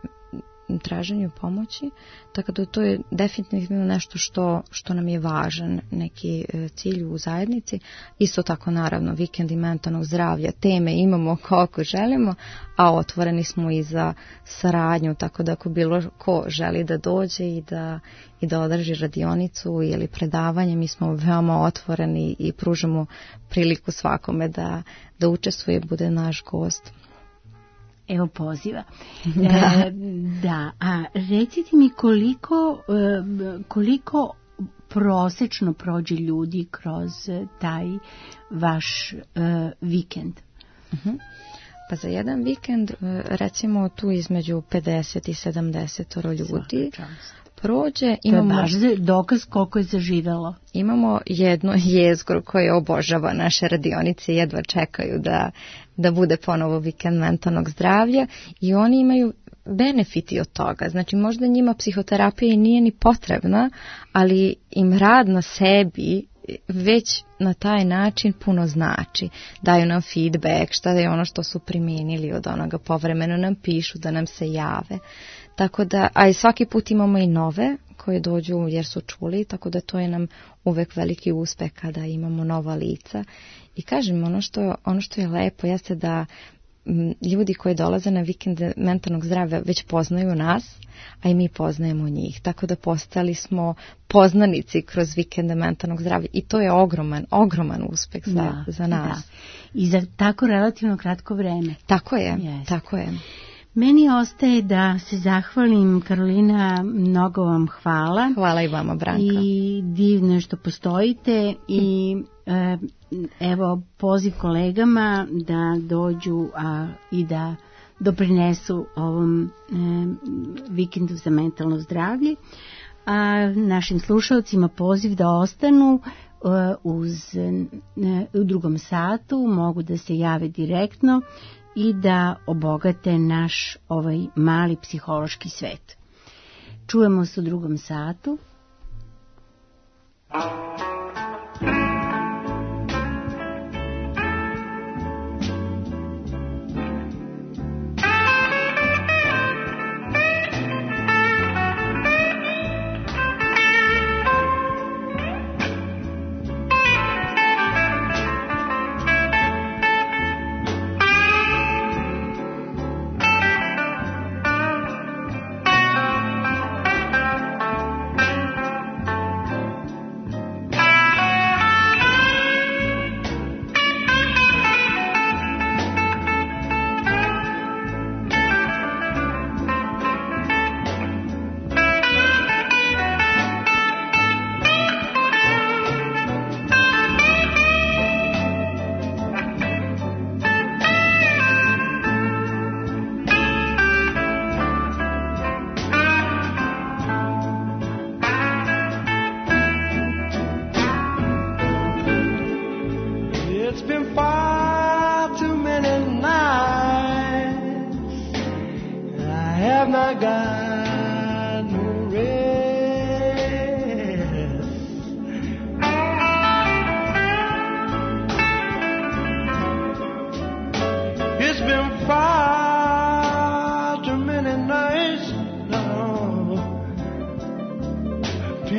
traženju pomoći, tako da to je definitivno nešto što, što nam je važan, neki cilj u zajednici. Isto tako naravno vikendi mentalnog zdravlja, teme imamo koliko želimo, a otvoreni smo i za saradnju, tako da ako bilo ko želi da dođe i da, i da održi radionicu ili predavanje, mi smo veoma otvoreni i pružamo priliku svakome da, da učestvuje, bude naš gost.
Evo poziva. Da. E, da, a recite mi koliko, koliko prosečno prođe ljudi kroz taj vaš uh, vikend?
Uh-huh. Pa za jedan vikend recimo tu između pedeset i sedamdeset ljudi prođe. Imamo,
to je baš dokaz koliko je zaživelo.
Imamo jedno jezgro koje obožava naše radionice, jedva čekaju da, da bude ponovo vikend mentalnog zdravlja i oni imaju benefiti od toga. Znači možda njima psihoterapija nije ni potrebna, ali im rad na sebi već na taj način puno znači. Daju nam feedback, šta je ono što su primijenili od onoga, povremeno nam pišu da nam se jave. Tako da, a i svaki put imamo i nove koje dođu jer su čuli, tako da to je nam uvek veliki uspeh kada imamo nova lica. I kažem, ono što, ono što je lepo jeste da m, ljudi koji dolaze na vikende mentalnog zdravlja već poznaju nas, a i mi poznajemo njih. Tako da postali smo poznanici kroz vikende mentalnog zdravlja i to je ogroman, ogroman uspeh za,
da,
za nas.
Da. I za tako relativno kratko vreme.
Tako je,
yes.
tako je.
Meni ostaje da se zahvalim, Karolina, mnogo vam hvala.
Hvala i vama, Branka.
I divno što postojite i e, evo poziv kolegama da dođu a, i da doprinesu ovom e, vikendu za mentalno zdravlje. A našim slušalcima poziv da ostanu e, uz, e, u drugom satu, mogu da se jave direktno i da obogate naš ovaj mali psihološki svet. Čujemo se u drugom satu.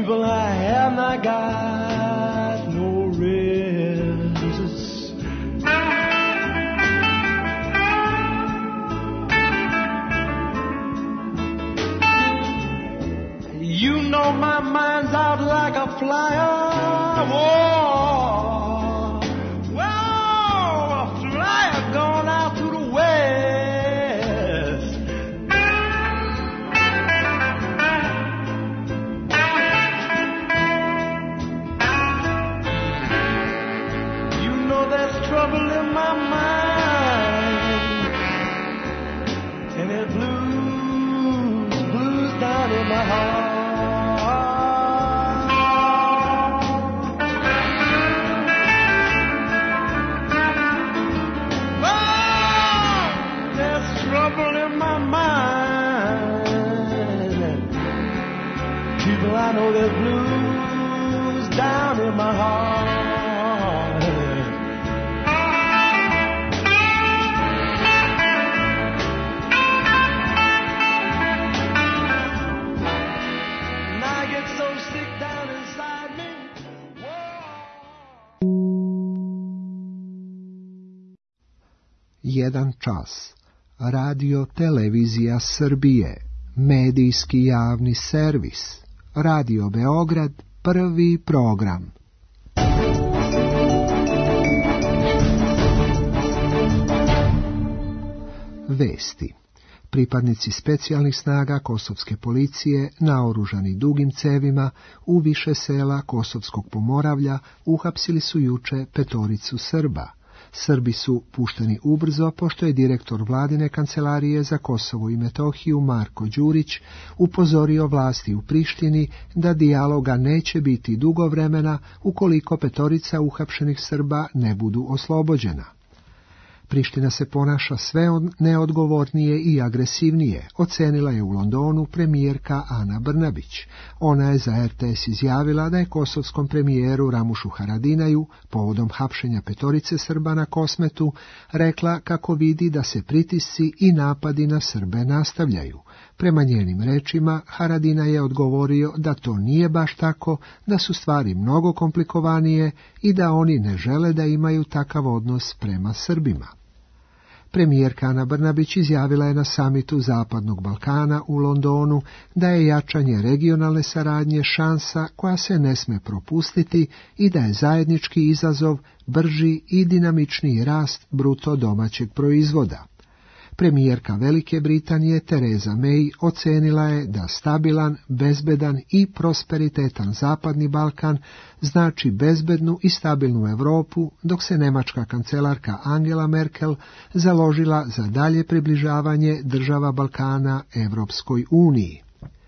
People, I have not got no rest. You know my mind's out like a flyer. Whoa, whoa, a flyer gone out to the west. You know there's trouble in my mind, and there's blues, blues down in my heart. I know there's blues down in my heart. And I get so sick down inside me. Whoa.
Jedan čas. Radio Televizija Srbije. Medijski javni servis. Radio Beograd, prvi program. Vesti. Pripadnici specijalnih snaga kosovske policije, naoružani dugim cevima, u više sela Kosovskog Pomoravlja uhapsili su juče petoricu Srba. Srbi su pušteni ubrzo, pošto je direktor vladine kancelarije za Kosovo i Metohiju Marko Đurić upozorio vlasti u Prištini da dijaloga neće biti dugo vremena ukoliko petorica uhapšenih Srba ne budu oslobođena. Priština se ponaša sve neodgovornije i agresivnije, ocenila je u Londonu premijerka Ana Brnabić. Ona je za R T S izjavila da je kosovskom premijeru Ramušu Haradinaju, povodom hapšenja petorice Srba na Kosmetu, rekla kako vidi da se pritisci i napadi na Srbe nastavljaju. Prema njenim rečima, Haradina je odgovorio da to nije baš tako, da su stvari mnogo komplikovanije i da oni ne žele da imaju takav odnos prema Srbima. Premijerka Ana Brnabić izjavila je na samitu Zapadnog Balkana u Londonu da je jačanje regionalne saradnje šansa koja se ne sme propustiti i da je zajednički izazov brži i dinamičniji rast bruto domaćeg proizvoda. Premijerka Velike Britanije Tereza May ocenila je da stabilan, bezbedan i prosperitetan Zapadni Balkan znači bezbednu i stabilnu Europu, dok se nemačka kancelarka Angela Merkel založila za dalje približavanje država Balkana Evropskoj uniji.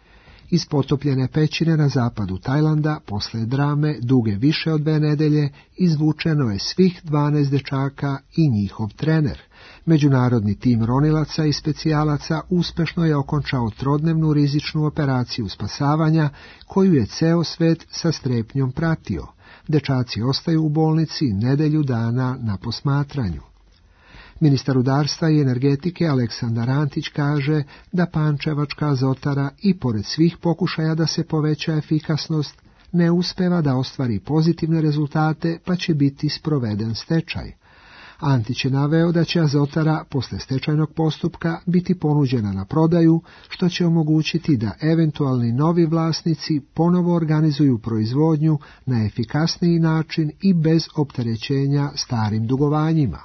Iz potopljene pećine na zapadu Tajlanda, posle drame duge više od dve nedelje, izvučeno je svih dvanaest dečaka i njihov trener. Međunarodni tim ronilaca i specijalaca uspešno je okončao trodnevnu rizičnu operaciju spasavanja, koju je ceo svet sa strepnjom pratio. Dečaci ostaju u bolnici nedelju dana na posmatranju. Ministar rudarstva i energetike Aleksandar Antić kaže da Pančevačka azotara i pored svih pokušaja da se poveća efikasnost, ne uspeva da ostvari pozitivne rezultate, pa će biti sproveden stečaj. Antić je naveo da će azotara posle stečajnog postupka biti ponuđena na prodaju, što će omogućiti da eventualni novi vlasnici ponovo organizuju proizvodnju na efikasniji način i bez opterećenja starim dugovanjima.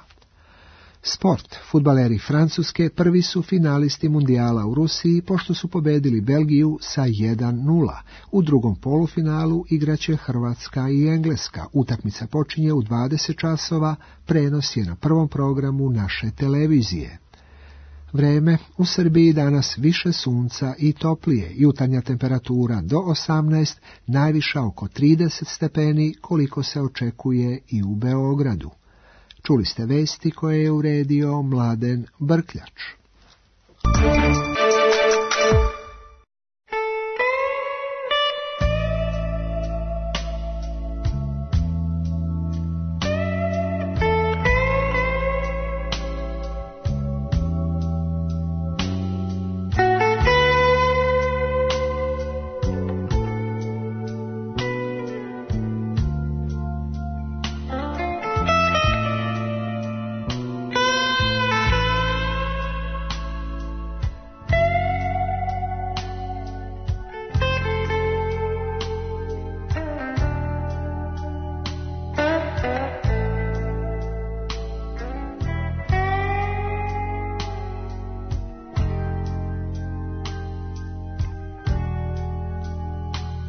Sport. Fudbaleri Francuske prvi su finalisti mundijala u Rusiji pošto su pobedili Belgiju sa jedan nula. U drugom polufinalu igraće Hrvatska i Engleska. Utakmica počinje u dvadeset časova, prenos je na prvom programu naše televizije. Vreme. U Srbiji danas više sunca i toplije. Jutarnja temperatura do osamnaest, najviša oko trideset stepeni, koliko se očekuje i u Beogradu. Čuli ste vesti koje je uredio Mladen Brkljač.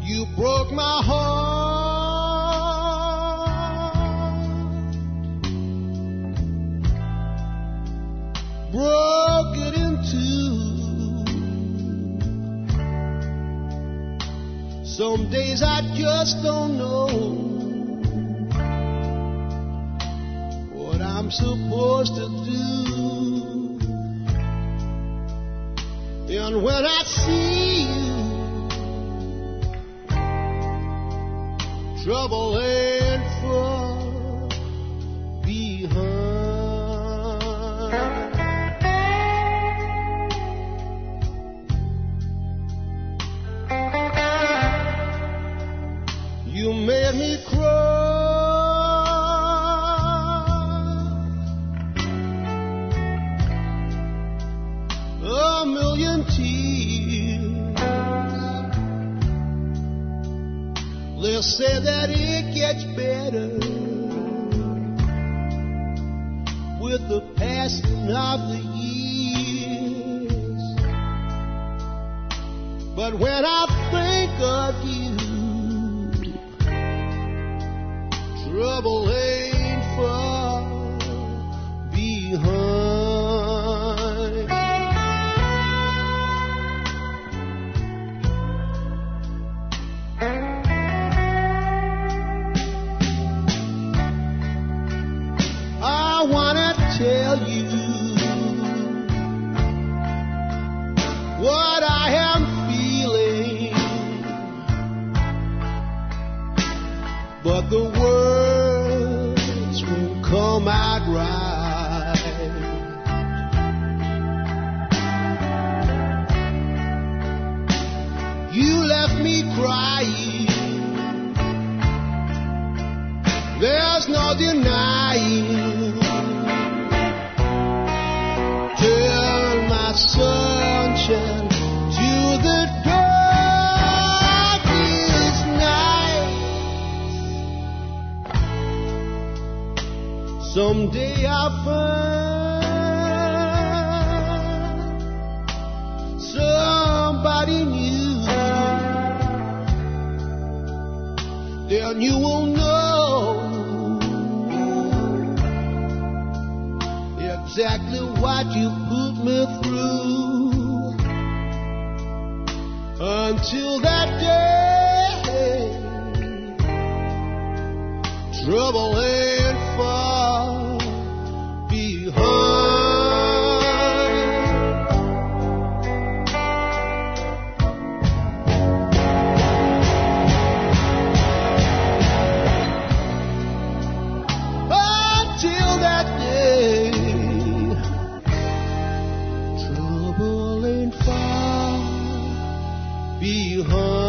You broke my heart, broke it in two. Some days I just don't know what I'm supposed to do. And when I see you, trouble ain't far behind. You made me cry a million tears. They say that it gets better with the passing of the years. But when I think of you, trouble ain't far behind. I wanna tell you what I am feeling, but the words won't come out right. You left me crying, there's no denying. Turn my sunshine to the darkest night. Someday I'll find somebody new, then you will know exactly what you put me through. Until that day, trouble ain't far behind. Until that day, trouble ain't far behind.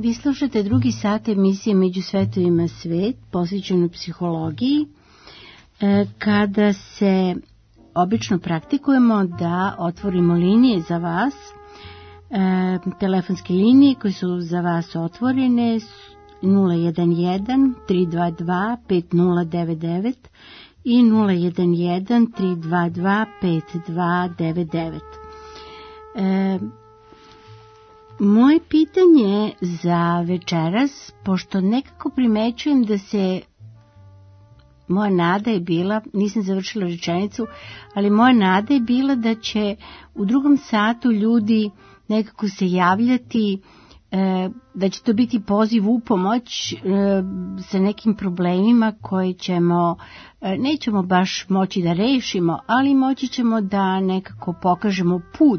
Vi slušate drugi sat emisije Među svetovima svet, posvećenu psihologiji, kada se obično praktikujemo da otvorimo linije za vas, telefonske linije koje su za vas otvorene nula jedan jedan tri dva dva pet nula devet devet i nula jedan jedan tri dva dva pet dva devet devet. E, moje pitanje za večeras, pošto nekako primećujem da se moja nada je bila, nisam završila rečenicu, ali moja nada je bila da će u drugom satu ljudi nekako se javljati, e, da će to biti poziv u pomoć e, sa nekim problemima koje ćemo, e, nećemo baš moći da rešimo, ali moći ćemo da nekako pokažemo put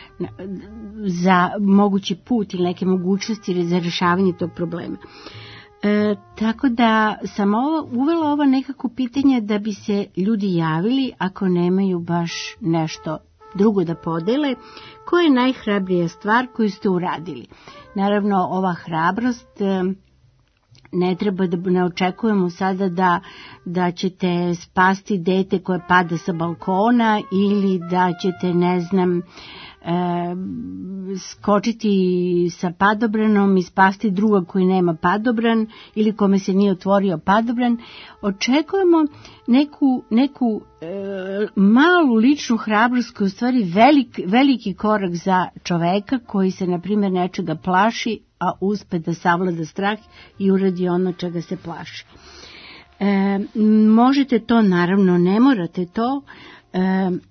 za mogući put ili neke mogućnosti za rešavanje tog problema. E, tako da sam ovo, uvela ova nekako pitanje da bi se ljudi javili ako nemaju baš nešto drugo da podele. Koja je najhrabrija stvar koju ste uradili? Naravno, ova hrabrost, e, ne treba da ne očekujemo sada da, da ćete spasti dete koje pada sa balkona ili da ćete, ne znam, E, skočiti sa padobranom i spasti druga koji nema padobran ili kome se nije otvorio padobran. Očekujemo neku, neku e, malu ličnu hrabrost koja je u stvari velik, veliki korak za čoveka koji se, na primjer, nečega plaši, a uspe da savlada strah i uradi ono čega se plaši. E, možete to, naravno, ne morate to. E,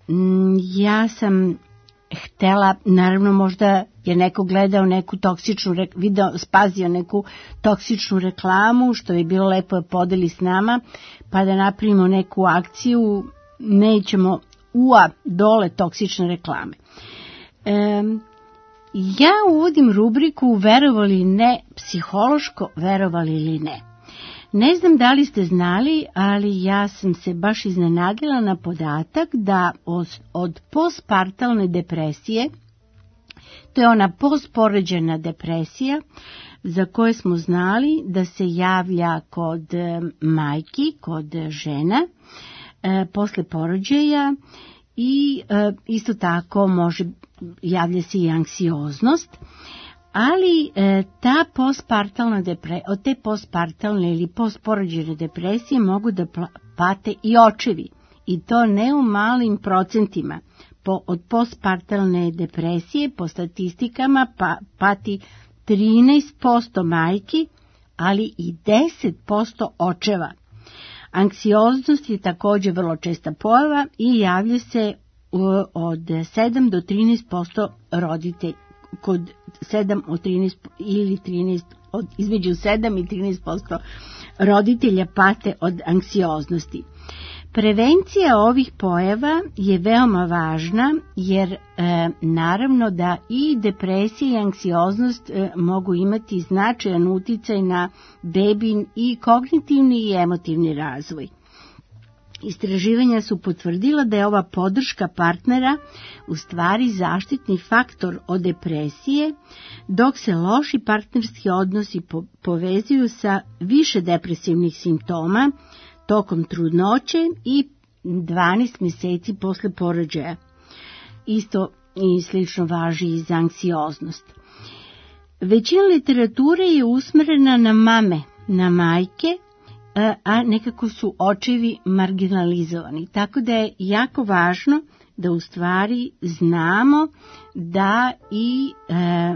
ja sam htela, naravno, možda je neko gledao neku toksičnu, video, spazio neku toksičnu reklamu, što je bilo lepo da podeli s nama, pa da napravimo neku akciju, nećemo ua dole toksične reklame. E, ja uvodim rubriku verovali ili ne, psihološko verovali ili ne. Ne znam da li ste znali, ali ja sam se baš iznenadila na podatak da od, od postpartalne depresije, to je ona postporođajna depresija za koje smo znali da se javlja kod majki, kod žena, e, posle porođaja i e, isto tako može javlja se i anksioznost. Ali e, ta postpartalna depre, od te postpartalne ili postporođajne depresije mogu da pate i očevi. I to ne u malim procentima. Po, od postpartalne depresije po statistikama pa, pati trinaest posto majki, ali i deset posto očeva. Anksioznost je također vrlo česta pojava i javlja se u, od sedam do trinaest posto roditelja. Kod sedam od trinaest ili trinaest, od, između sedam i trinaest posto roditelja pate od anksioznosti. Prevencija ovih pojava je veoma važna jer e, naravno da i depresija i anksioznost e, mogu imati značajan uticaj na bebin i kognitivni i emotivni razvoj. Istraživanja su potvrdila da je ova podrška partnera u stvari zaštitni faktor od depresije, dok se loši partnerski odnosi po- povezuju sa više depresivnih simptoma tokom trudnoće i dvanaest mjeseci posle porođaja. Isto i slično važi i za anksioznost. Većina literature je usmerena na mame, na majke, a nekako su očevi marginalizovani. Tako da je jako važno da u stvari znamo da i e,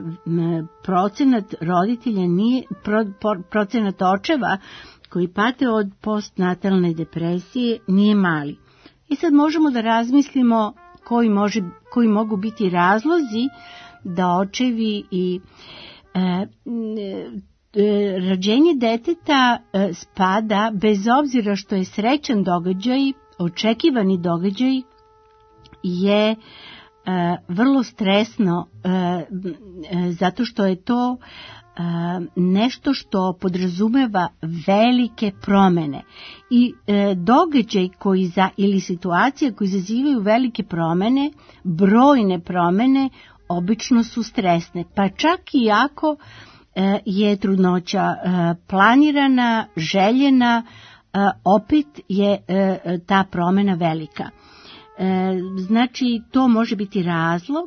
procenat roditelja nije, pro, pro, procenat očeva koji pate od postnatalne depresije nije mali. I sad možemo da razmislimo koji, može, koji mogu biti razlozi da očevi i e, rađenje deteta spada, bez obzira što je srećan događaj, očekivani događaj je vrlo stresno, zato što je to nešto što podrazumeva velike promene i događaj koji za, ili situacije koji izazivaju velike promene, brojne promene, obično su stresne, pa čak i ako je trudnoća planirana, željena, opet je ta promjena velika. Znači, to može biti razlog,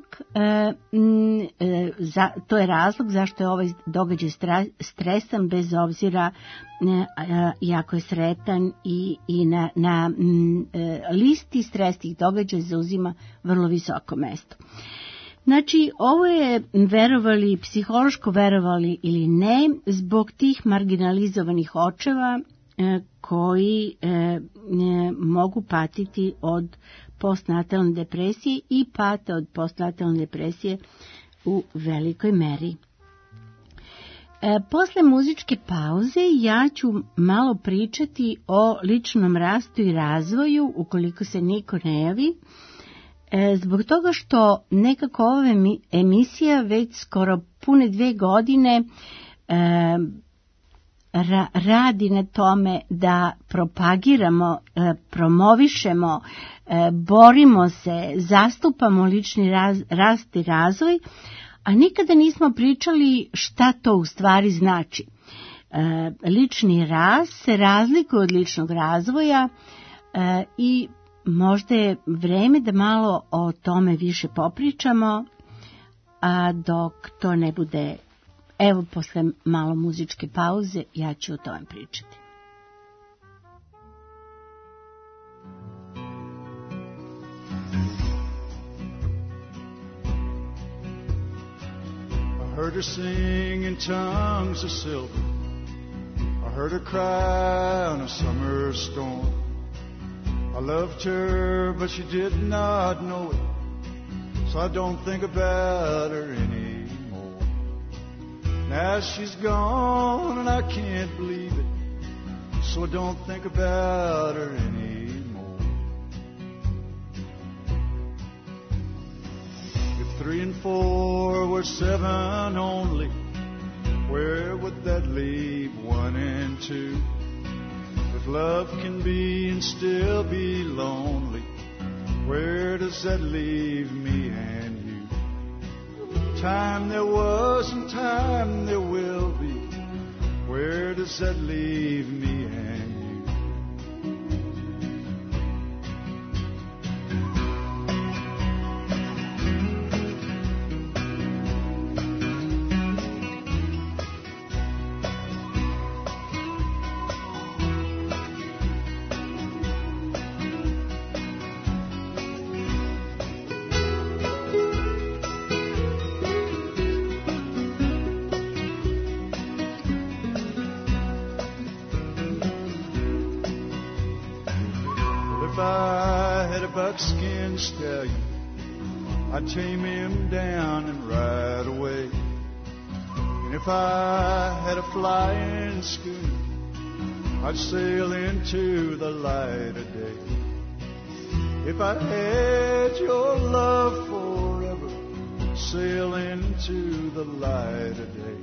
to je razlog zašto je ovaj događaj stresan, bez obzira jako je sretan i, i na, na listi stresnih događaja zauzima vrlo visoko mesto. Znači, ovo je, verovali, psihološko verovali ili ne, zbog tih marginalizovanih očeva koji mogu patiti od postnatalne depresije i pate od postnatalne depresije u velikoj meri. E, posle muzičke pauze ja ću malo pričati o ličnom rastu i razvoju, ukoliko se niko ne javi, e, zbog toga što nekako ova emisija već skoro pune dve godine e, ra, radi na tome da propagiramo, e, promovišemo, e, borimo se, zastupamo lični raz, rast i razvoj, a nikada nismo pričali šta to u stvari znači. E, lični rast se razlikuje od ličnog razvoja e, i možda je vreme da malo o tome više popričamo, a dok to ne bude, evo posle malo muzičke pauze, ja ću o tome pričati.
I heard her sing in tongues of silver. I heard her cry on a summer storm. I loved her, but she did not know it, so I don't think about her anymore. Now she's gone and I can't believe it, so I don't think about her anymore. If three and four were seven only, where would that leave one and two? If love can be and still be lonely, where does that leave me and you? Time there was and time there will be, where does that leave me and you? Buckskin stallion, I'd tame him down and ride away. And if I had a flying schooner, I'd sail into the light of day. If I had your love forever, sail into the light of day.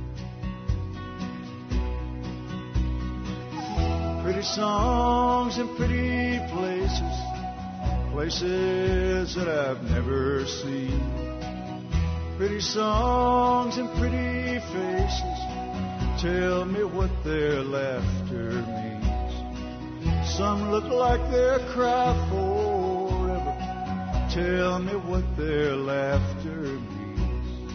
Pretty songs and pretty places, places that I've never seen. Pretty songs and pretty faces, tell me what their laughter means. Some look like they'll cry forever, tell me what their laughter means.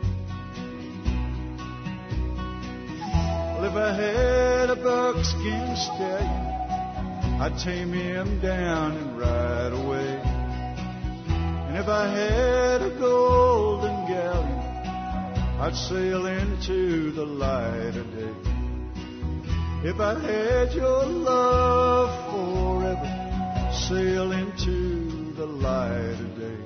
Well, if I had a buckskin stallion, I'd tame him down and ride away. And if I had a golden galleon, I'd sail into the light of day. If I had your love forever, sail into the light of day.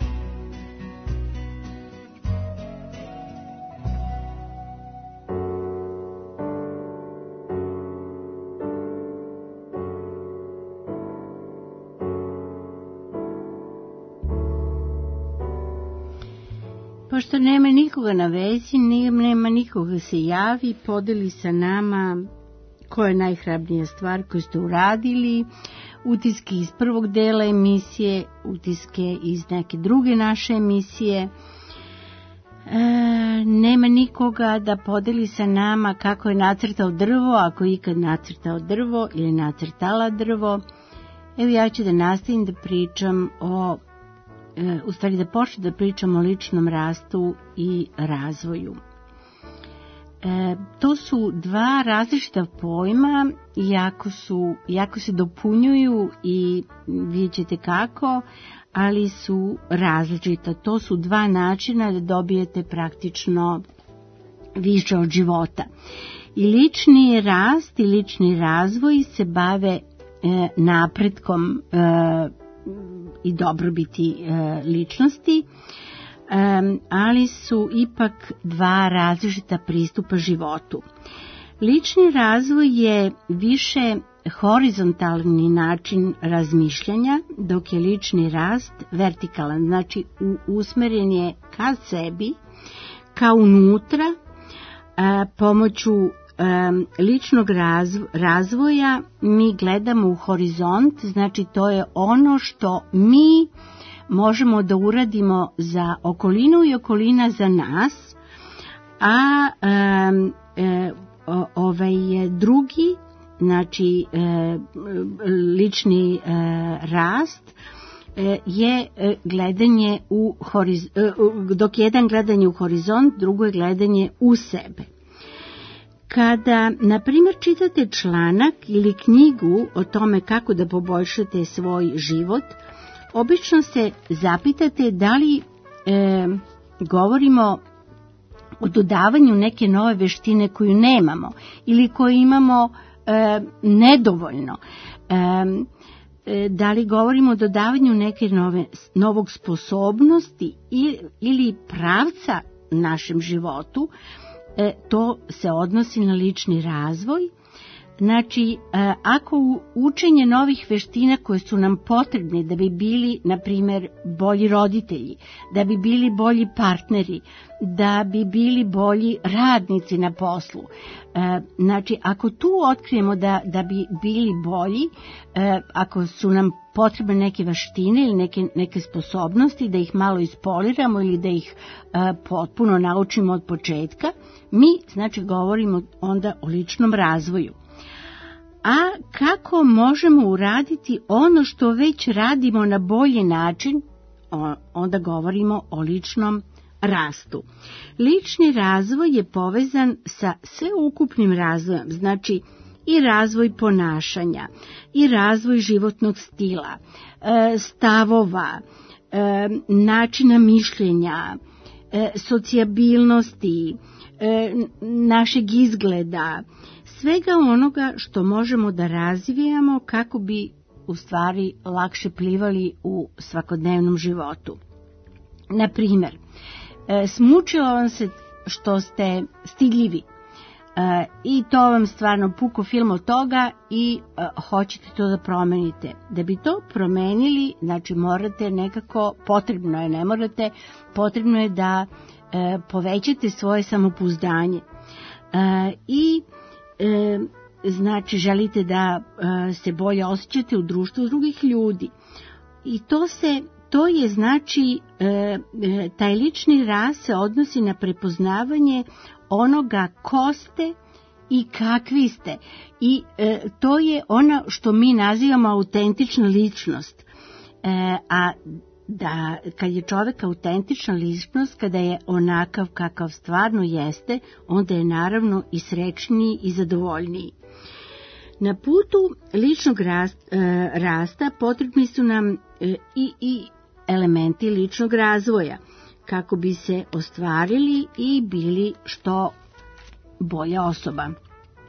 Pošto nema nikoga na vezi, nema nikoga se javi, podeli sa nama koja je najhrabrnija stvar koju ste uradili, utiske iz prvog dela emisije, utiske iz neke druge naše emisije. E, nema nikoga da podeli sa nama kako je nacrtao drvo, ako je ikad nacrtao drvo ili nacrtala drvo. Evo ja ću da nastavim da pričam o, e, u stvari da počnem da pričam o ličnom rastu i razvoju. E, to su dva različita pojma, jako, su, jako se dopunjuju i vidjet ćete kako, ali su različita. To su dva načina da dobijete praktično više od života. I lični rast i lični razvoj se bave e, napretkom e, i dobrobiti e, ličnosti, e, ali su ipak dva različita pristupa životu. Lični razvoj je više horizontalni način razmišljanja, dok je lični rast vertikalan, znači usmeren je ka sebi, ka unutra, a, pomoću a, ličnog razvoja mi gledamo u horizont, znači to je ono što mi možemo da uradimo za okolinu i okolina za nas, a, a, a ovaj drugi, znači e, lični e, rast e, je gledanje u horiz, e, dok jedan gledanje u horizont, drugo je gledanje u sebe. Kada, na primjer, čitate članak ili knjigu o tome kako da poboljšate svoj život, obično se zapitate da li e, govorimo o dodavanju neke nove veštine koju nemamo ili koju imamo e, nedovoljno. E, da li govorimo o dodavanju neke nove, novog sposobnosti ili, ili pravca našem životu, e, to se odnosi na lični razvoj. Znači, ako učenje novih veština koje su nam potrebne da bi bili, na primjer, bolji roditelji, da bi bili bolji partneri, da bi bili bolji radnici na poslu, znači, ako tu otkrijemo da, da bi bili bolji, ako su nam potrebne neke veštine ili neke, neke sposobnosti, da ih malo ispoliramo ili da ih potpuno naučimo od početka, mi, znači, govorimo onda o ličnom razvoju. A kako možemo uraditi ono što već radimo na bolji način, onda govorimo o ličnom rastu. Lični razvoj je povezan sa sveukupnim razvojem, znači i razvoj ponašanja, i razvoj životnog stila, stavova, načina mišljenja, socijabilnosti, našeg izgleda, svega onoga što možemo da razvijamo kako bi u stvari lakše plivali u svakodnevnom životu. Na primjer, smučilo vam se što ste stidljivi i to vam stvarno puko film od toga i hoćete to da promenite. Da bi to promenili, znači morate nekako, potrebno je, ne morate, potrebno je da povećate svoje samopouzdanje i E, znači želite da e, se bolje osjećate u društvu drugih ljudi. I to se, to je znači e, e, taj lični rast se odnosi na prepoznavanje onoga ko ste i kakvi ste. I e, to je ono što mi nazivamo autentična ličnost. E, a da kad je čovjek autentična ličnost, kada je onakav kakav stvarno jeste, onda je naravno i srećniji i zadovoljniji. Na putu ličnog rast, e, rasta potrebni su nam e, i, i elementi ličnog razvoja kako bi se ostvarili i bili što bolja osoba. E,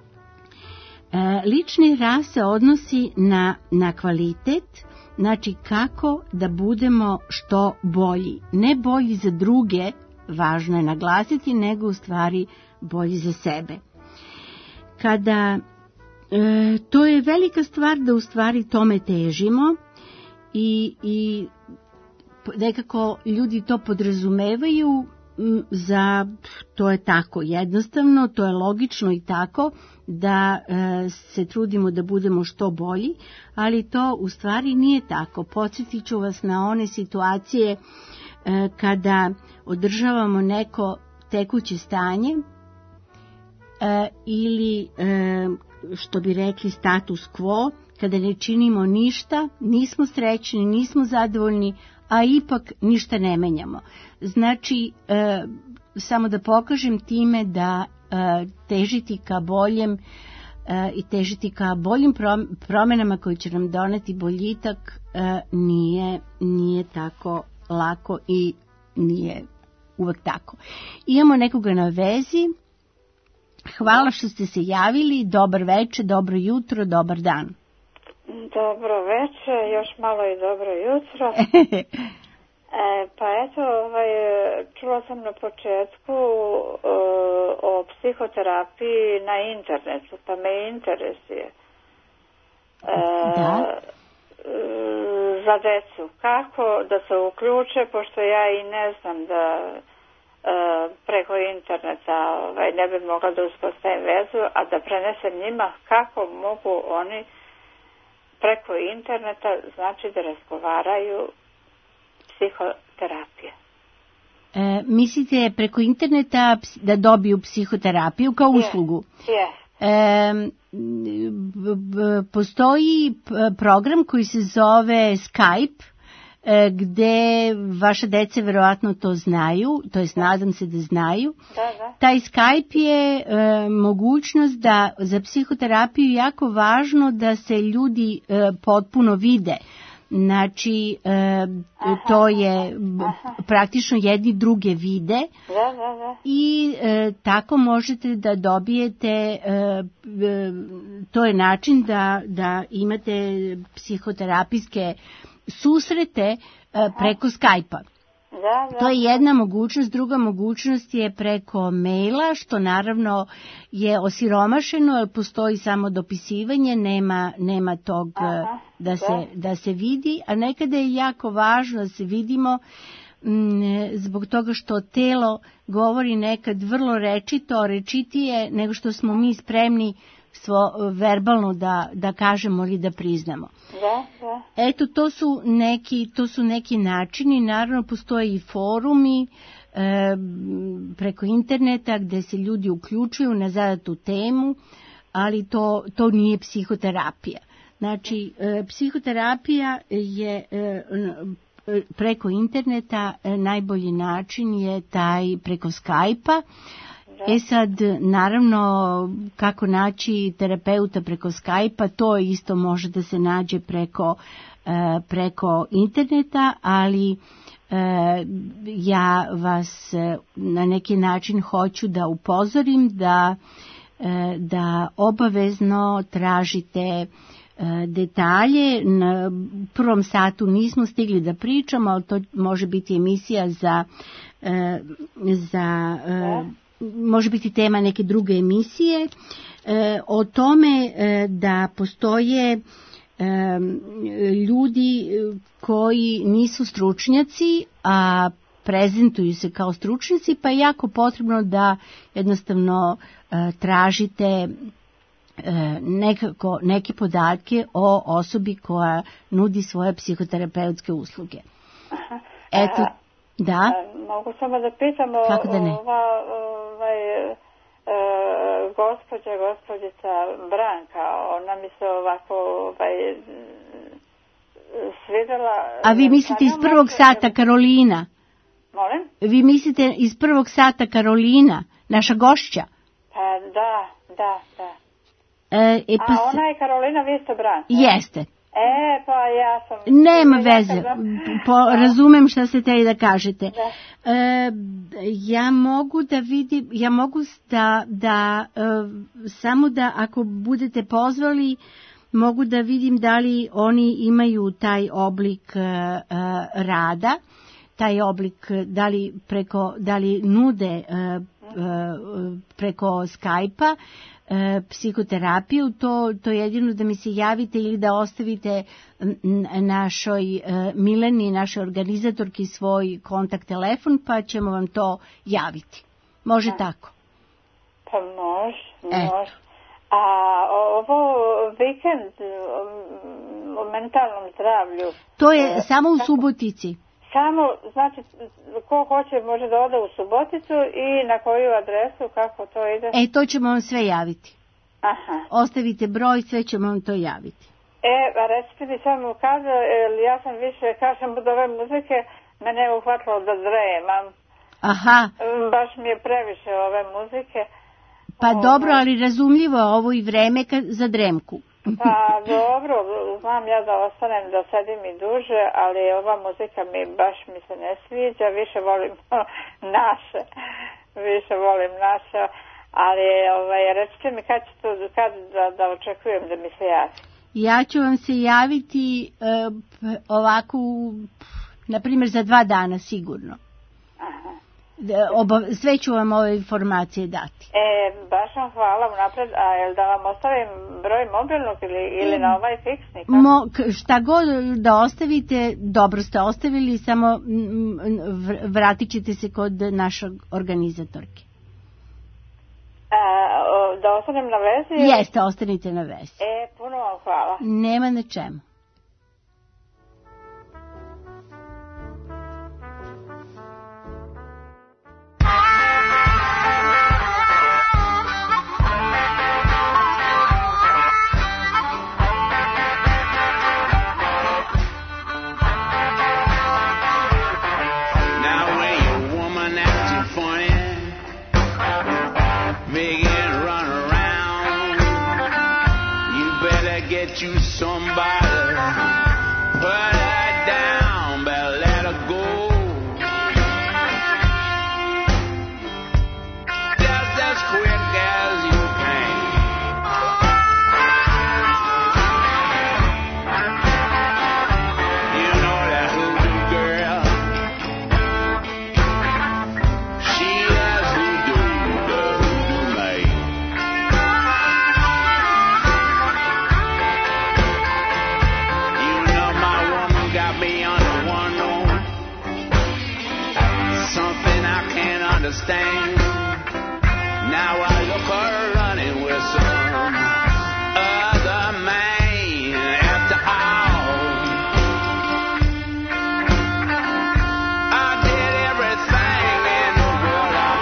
lični rast se odnosi na, na kvalitet, znači kako da budemo što bolji. Ne bolji za druge, važno je naglasiti, nego u stvari bolji za sebe. Kada e, to je velika stvar da u stvari tome težimo i, i nekako ljudi to podrazumevaju za, to je tako jednostavno, to je logično i tako da e, se trudimo da budemo što bolji, ali to u stvari nije tako. Podsjetit ću vas na one situacije e, kada održavamo neko tekuće stanje e, ili e, što bi rekli status quo, kada ne činimo ništa, nismo srećni, nismo zadovoljni, a ipak ništa ne menjamo. Znači, e, samo da pokažem time da e, težiti ka boljem e, i težiti ka boljim promjenama koji će nam doneti boljitak e, nije, nije tako lako i nije uvek tako. Imamo nekoga na vezi. Hvala što ste se javili. Dobar večer, dobro jutro, dobar dan.
Dobro večer, još malo i dobro jutro. e, pa eto, ovaj, čula sam na početku uh, o psihoterapiji na internetu, pa me interesuje. E,
da.
Za decu, kako da se uključe, pošto ja i ne znam da uh, preko interneta ovaj, ne bi mogla da uspostavim vezu, a da prenesem njima kako mogu oni preko interneta, znači da razgovaraju psihoterapije.
E, mislite preko interneta da dobiju psihoterapiju kao uslugu?
Yes.
E, b, b, postoji program koji se zove Skype, e, gde vaša deca verovatno to znaju, to jest nadam se da znaju.
Da, da.
Taj Skype je e, mogućnost da za psihoterapiju je jako važno da se ljudi e, potpuno vide. Znači, e, aha, to je aha. praktično jedni druge vide.
Da, da, da.
I e, tako možete da dobijete, e, e, to je način da, da imate psihoterapijske susrete e, preko Skype-a.
Da, da.
To je jedna mogućnost. Druga mogućnost je preko maila, što naravno je osiromašeno, jer postoji samo dopisivanje, nema, nema tog aha, da, da. Se, da se vidi, a nekada je jako važno da se vidimo m, zbog toga što telo govori nekad vrlo rečito, rečitije nego što smo mi spremni svo verbalno da, da kažemo ili da priznamo.
Da, da.
Eto, to su neki, to su neki načini. Naravno, postoje i forumi e, preko interneta gde se ljudi uključuju na zadatu temu, ali to, to nije psihoterapija. Znači, e, psihoterapija je e, preko interneta e, najbolji način je taj preko Skype-a. E sad, naravno, kako naći terapeuta preko Skype-a, to isto može da se nađe preko, e, preko interneta, ali e, ja vas e, na neki način hoću da upozorim da, e, da obavezno tražite e, detalje. Na prvom satu nismo stigli da pričamo, ali to može biti emisija za... E, za e, može biti tema neke druge emisije, e, o tome e, da postoje e, ljudi koji nisu stručnjaci, a prezentuju se kao stručnjaci, pa je jako potrebno da jednostavno e, tražite e, nekako, neke podatke o osobi koja nudi svoje psihoterapeutske usluge.
Aha.
Eto,
Aha.
Da.
A, mogu samo da pitam o,
Kako da ne?
ova, ovaj, e, gospođa, gospođica Branka, ona mi se ovako ovaj, svidela.
A vi mislite iz prvog sata Karolina?
Molim?
Vi mislite iz prvog sata Karolina, naša gošća?
Pa da, da, da.
E, e, pa
A ona je Karolina, vi ste Branka?
Jeste.
E, pa ja sam...
Nema veze, po, razumem šta ste teli da kažete.
Da.
E, ja mogu da vidim, ja mogu da, da e, samo da ako budete pozvali, mogu da vidim da li oni imaju taj oblik e, e, rada, taj oblik, da li, preko, da li nude e, e, preko Skype-a, E, psihoterapiju, to, to jedino da mi se javite ili da ostavite našoj e, Mileni, našoj organizatorki svoj kontakt telefon, pa ćemo vam to javiti. Može
A.
tako?
Pa može,
E.
može. A ovo vikend o, o mentalnom zdravlju?
To je
e,
samo u
kako?
Subotici.
Samo, znači, ko hoće može da ode u Suboticu i na koju adresu, kako to ide?
E, to ćemo vam sve javiti.
Aha.
Ostavite broj, sve ćemo vam to javiti.
E, a recite mi samo kada, ja sam više, kažem od ove muzike, mene je uhvatilo da dremam.
Aha.
Baš mi je previše ove muzike.
Pa
Ovo...
dobro, ali razumljivo je ovo i vreme ka, za dremku.
Pa dobro, znam ja da ostanem, da sedim i duže, ali ova muzika mi baš mi se ne sviđa, više volim naše, više volim naše, ali ovaj, recite mi kad, ću to, kad da, da očekujem da mi se javi.
Ja ću vam se javiti uh, ovako, na primjer za dva dana sigurno.
Aha.
Oba, sve ću vam ove informacije dati.
E, baš vam hvala unapred, a jel da vam ostavim broj mobilnog ili, ili na ovaj fiksni?
Mo, šta god da ostavite, dobro ste ostavili, samo vratit ćete se kod našeg organizatorke.
A, da ostanem na vezi?
Jeste, ostanite na vezi.
E, puno vam hvala.
Nema na čemu.
You somebody put her down, but let her go. Just as quick as you can. You know that hoodoo girl, she is hoodoo, the hoodoo maid. Understand. Now I look her running with some other man. After all, I did everything in the world I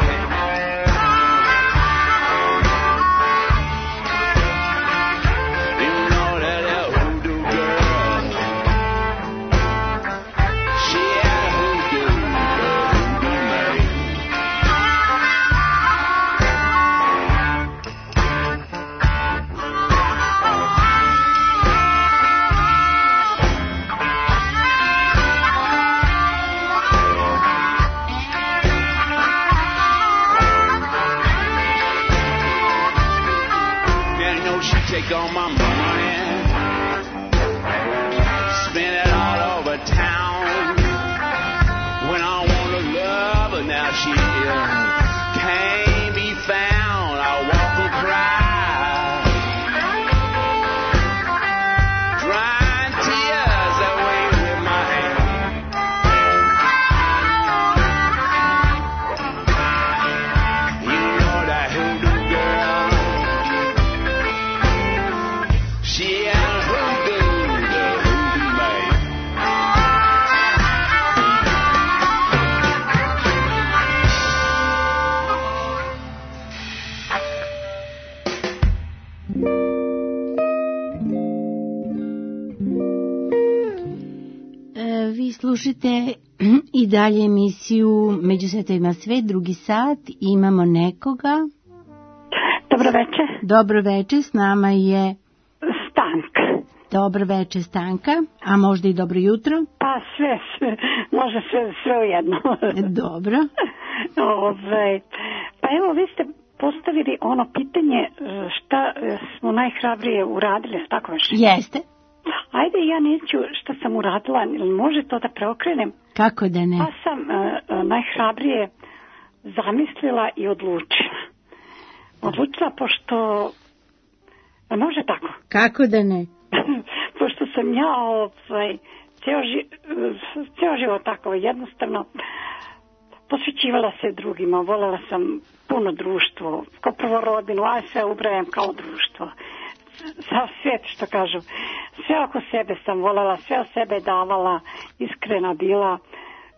can. You know that hoodoo girl, she had a hoodoo, the hoodoo maid. Take all my money, spend it all over town. When I want to love her, now she can't be found. I walk and cry, drying tears away with my hand. You know that hoodoo girl, she and hoodoo, the hoodoo maid.
E, vi slušate i dalje emisiju Među svetovima svet, drugi sat. Imamo nekoga.
Dobro večer.
Dobro večer, s nama je
Stanka.
Dobro večer, Stanka, a možda i dobro jutro?
Pa sve, sve može sve, sve ujedno.
Dobro.
Ove, pa evo, vi ste postavili ono pitanje šta smo najhrabrije uradili, tako već?
Jeste.
Ajde, ja neću šta sam uradila, može to da preokrenem?
Kako da ne?
Pa sam uh, najhrabrije zamislila i odlučila. Odlučila pošto... A može tako?
Kako da ne?
Pošto sam ja ovaj, ceo, ži, ceo život tako jednostavno posvećivala se drugima, voljela sam puno društvo, kao prvo rodinu, a sve ubrajam kao društvo. Za svijet, što kažu. Sve oko sebe sam voljela, sve o sebe davala, iskrena bila.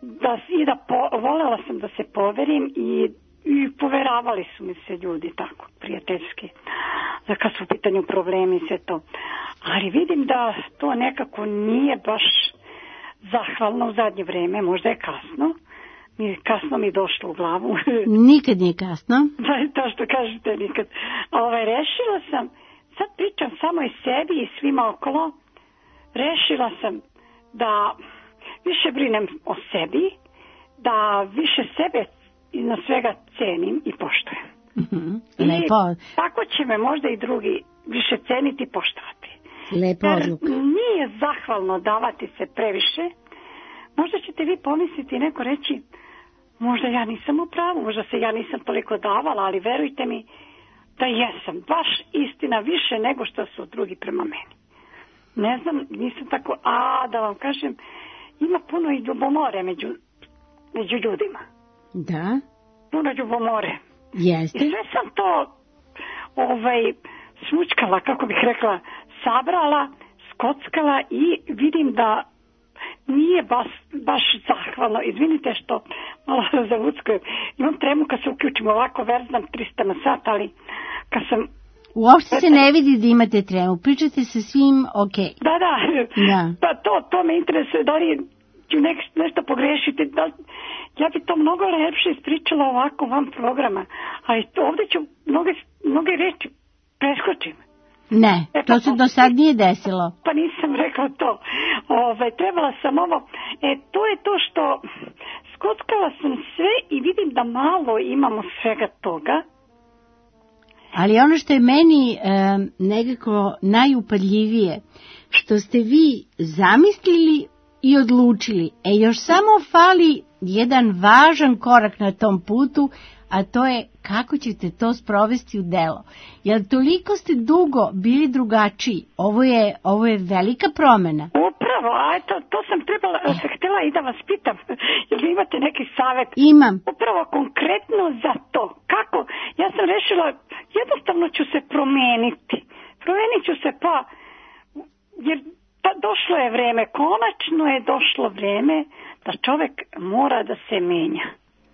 da, i da po, volela sam da se poverim i, i poveravali su mi se ljudi tako, prijateljski, da kad su u pitanju problemi i sve to. Ali vidim da to nekako nije baš zahvalno u zadnje vreme, možda je kasno. Mi, kasno mi je došlo u glavu.
Nikad nije kasno.
Da je to što kažete nikad. Ovaj, rešila sam, sad pričam samo i sebi i svima okolo, rešila sam da više brinem o sebi, da više sebe na svega cenim i poštujem.
Mm-hmm.
I
Lepo.
tako će me možda i drugi više ceniti i poštovati.
Lepo odluka.
Nije zahvalno davati se previše. Možda ćete vi pomisliti i neko reći, možda ja nisam u pravu, možda se ja nisam toliko davala, ali verujte mi da jesam. Baš istina više nego što su drugi prema meni. Ne znam, nisam tako, a da vam kažem, ima puno i ljubomore među, među ljudima.
Da.
Puno ljubomore.
Jeste.
I sve sam to ovaj, smučkala, kako bih rekla, sabrala, skockala i vidim da nije baš, baš zahvalno. Izvinite što malo zavuckujem. Imam tremu kad se uključim ovako, verzam trista na sat, ali kad sam...
Uopšte se ne vidi da imate tremu. Pričate sa svim ok.
Da, da.
Da.
Pa to, to me interesuje. Da li ću nek, nešto pogrešiti? Da, ja bi to mnogo lepše ispričala ovako vam programa. Ali to, ovdje ću mnoge, mnoge reči preskočim.
Ne,
e,
to
pa,
se do sad nije desilo.
Pa nisam rekla to. Ove, trebala sam ovo. E, to je to što skockala sam sve i vidim da malo imamo svega toga.
Ali ono što je meni e, nekako najupadljivije, što ste vi zamislili i odlučili, e još samo fali jedan važan korak na tom putu, a to je kako ćete to sprovesti u delo. Jer toliko ste dugo bili drugačiji, ovo je, ovo je velika promjena.
Upravo, a eto, to sam trebala, se htjela i da vas pitam, jer vi imate neki savjet.
Imam.
Upravo konkretno za to. Kako? Ja sam rešila, jednostavno ću se promijeniti. Promijenit ću se pa, jer pa došlo je vreme, konačno je došlo vreme da čovjek mora da se menja.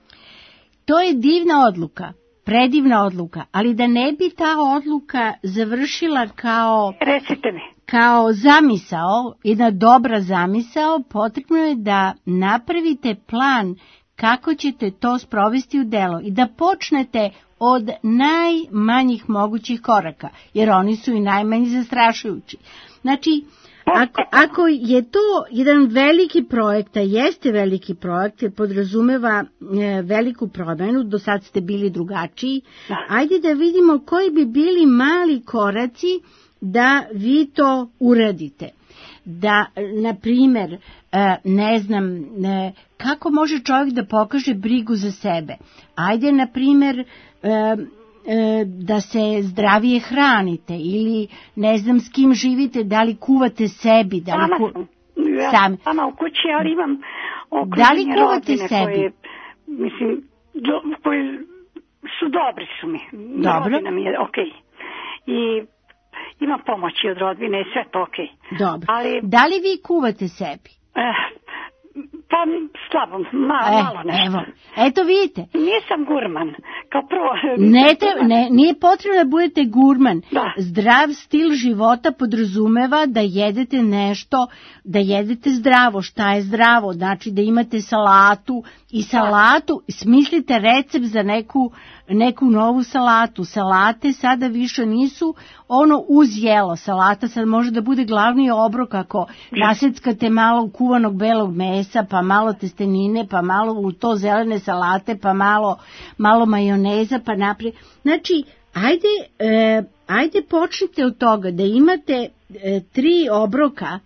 To je divna odluka, predivna odluka, ali da ne bi ta odluka završila kao...
Recite mi.
Kao zamisao, jedna dobra zamisao, potrebno je da napravite plan kako ćete to sprovesti u delo i da počnete od najmanjih mogućih koraka, jer oni su i najmanji zastrašujući. Znači, Ako, ako je to jedan veliki projekt, a jeste veliki projekt, jer podrazumeva e, veliku promjenu, do sad ste bili drugačiji, ajde da vidimo koji bi bili mali koraci da vi to uradite. Da, na primjer, e, ne znam, e, kako može čovjek da pokaže brigu za sebe. Ajde, na primjer, e, da se zdravije hranite ili ne znam s kim živite, da li kuvate sebi, da li
sama
ku...
sam, ja
Sami.
sama u kući, ali imam
da li kuvate
rodine
sebi?
Koje, mislim, do, koji su dobri su mi.
Dobro.
Rodina mi je okej. I imam pomoći od rodbine i sve to okej.
Dobro.
Ali,
da li vi kuvate sebi?
Eh, pa slabo, ma,
e,
malo nešto.
Evo, eto vidite.
Nisam gurman. Kao prvo...
Ne, te, ne, nije potrebno da budete gurman.
Da.
Zdrav stil života podrazumeva da jedete nešto, da jedete zdravo. Šta je zdravo? Znači da imate salatu i salatu, smislite recept za neku, neku novu salatu. Salate sada više nisu ono uz jelo. Salata sad može da bude glavni obrok ako naseckate malo kuvanog belog mesa, pa malo testenine, pa malo u to zelene salate, pa malo, malo majoneza, pa naprijed. Znači, ajde, e, ajde počnite od toga da imate e, tri obroka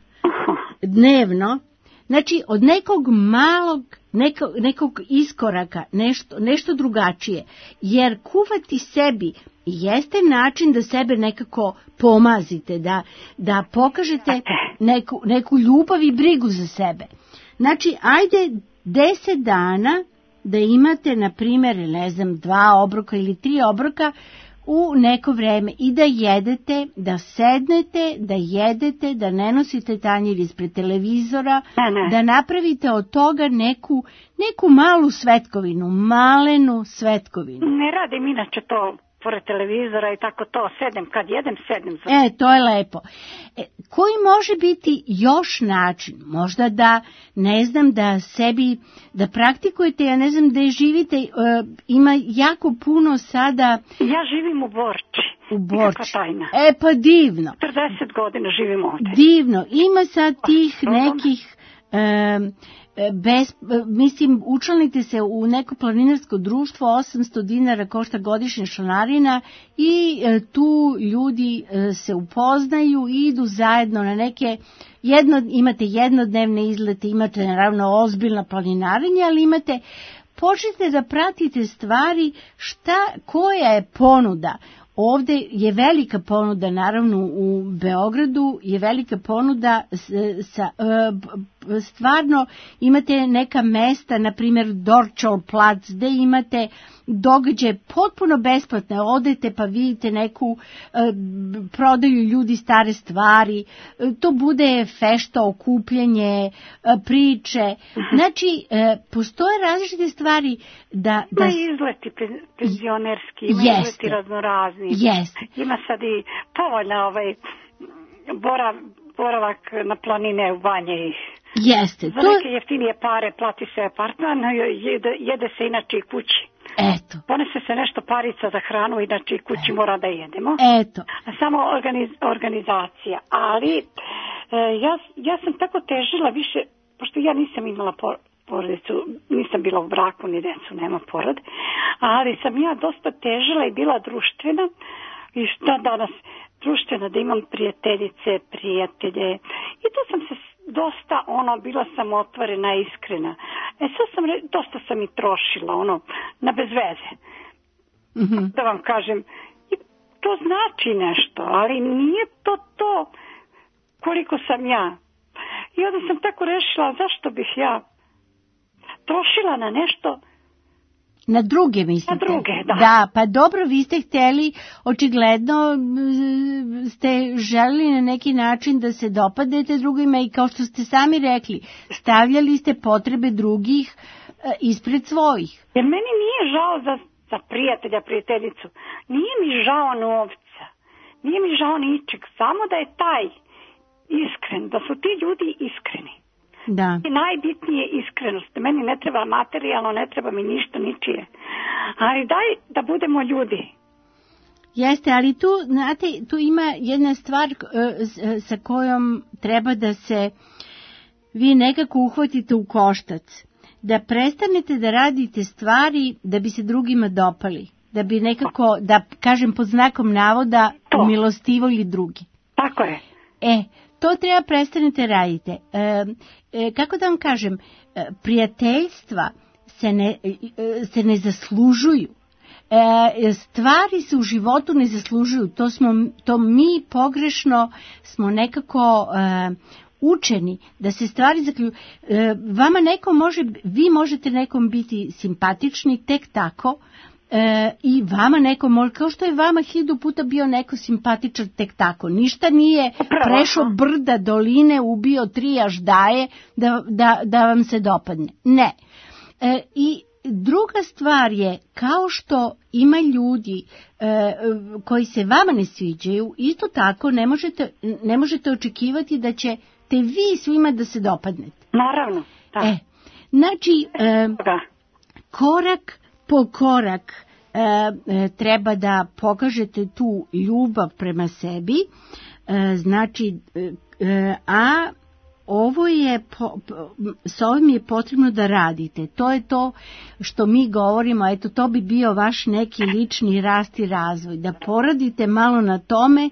dnevno, znači od nekog malog, nekog, nekog iskoraka, nešto, nešto drugačije, jer kuvati sebi jeste način da sebe nekako pomazite, da, da pokažete neku, neku ljubav i brigu za sebe. Znači, ajde deset dana da imate, na primjer, ne znam, dva obroka ili tri obroka u neko vreme i da jedete, da sednete, da jedete, da ne nosite tanjir ispred televizora,
Ne, ne.
da napravite od toga neku, neku malu svetkovinu, malenu svetkovinu.
Ne radim inače to pored televizora i tako to. Sedem, kad jedem, sedem. za-
E, to je lepo. E, koji može biti još način? Možda da, ne znam, da sebi, da praktikujete, ja ne znam, da živite, e, ima jako puno sada
Ja živim u Borči.
u
Nikakva
Borči.
tajna.
E, pa divno.
četrdeset godina živim ovdje.
Divno. Ima sad tih
dobro.
nekih, e, bez, e, mislim, učlanite se u neko planinarsko društvo, osamsto dinara košta godišnja članarina i e, tu ljudi e, se upoznaju i idu zajedno na neke, jedno, imate jednodnevne izlete, imate naravno ozbiljna planinarenja, ali imate, počnite da pratite stvari, šta, koja je ponuda. Ovdje je velika ponuda, naravno u Beogradu je velika ponuda, s- sa, e, b- stvarno imate neka mesta, na primjer Dorčol plac, gdje imate događaje potpuno besplatne, odete pa vidite neku, e, b- prodaju ljudi stare stvari, e, to bude fešta, okupljanje, e, priče, znači e, postoje različite stvari da... da
Ima izleti pe- penzionerski, ima
Jeste.
izleti raznorazni.
Jeste.
Ima sad i povoljna ovaj borav, boravak na planine u Banji.
Jeste,
Za
to,
neke jeftinije pare plati se apartman, jede, jede se inače i kući.
eto,
Ponese se nešto parica za hranu, inače i kući mora da jedemo.
eto.
Samo organiz, organizacija. Ali e, ja, ja sam tako težila više, pošto ja nisam imala por, porodicu, nisam bila u braku, ni decu, nema porod, ali sam ja dosta težila i bila društvena. I šta danas društvena, da imam prijateljice, prijatelje. I to sam se dosta, ono, bila sam otvorena, iskrena. E sad sam, re- dosta sam i trošila, ono, na bez veze.
Mhm.
Da vam kažem, i to znači nešto, ali nije to to koliko sam ja. I onda sam tako rešila, zašto bih ja trošila na nešto.
Na druge mislite?
Na druge, da.
Da, pa dobro, vi ste htjeli, očigledno m, ste želili na neki način da se dopadnete drugima i kao što ste sami rekli, stavljali ste potrebe drugih e, ispred svojih.
Jer meni nije žao za, za prijatelja, prijateljicu. Nije mi žao novca. Nije mi žao ničeg. Samo da je taj iskren, da su ti ljudi iskreni.
Da.
I najbitnije iskrenost. Meni ne treba materijalno, ne treba mi ništa, ničije. Ali daj da budemo ljudi.
Jeste, ali tu, znate, tu ima jedna stvar e, s- sa kojom treba da se vi nekako uhvatite u koštac. Da prestanete da radite stvari da bi se drugima dopali. Da bi nekako, da kažem pod znakom navoda,
To.
umilostivali drugi.
Tako je.
E, to treba prestanete radite. E, e, kako da vam kažem, e, prijateljstva se ne, e, se ne zaslužuju. E, stvari se u životu ne zaslužuju. To, smo, to mi pogrešno smo nekako e, učeni da se stvari zaključuju. E, vama neko može, vi možete nekom biti simpatični tek tako, E, i vama neko može, kao što je vama hiljadu puta bio neko simpatičan tek tako. Ništa nije prešao brda, doline, ubio tri aždaje da, da, da vam se dopadne. Ne. E, I druga stvar je, kao što ima ljudi e, koji se vama ne sviđaju, isto tako ne možete, ne možete očekivati da ćete vi svima da se dopadnete.
Naravno. Da.
E, znači, e,
Da.
korak po korak e, e, treba da pokažete tu ljubav prema sebi, e, znači, e, e, a ovo je, po, po, s ovim je potrebno da radite. To je to što mi govorimo, eto to bi bio vaš neki lični rast i razvoj. Da poradite malo na tome,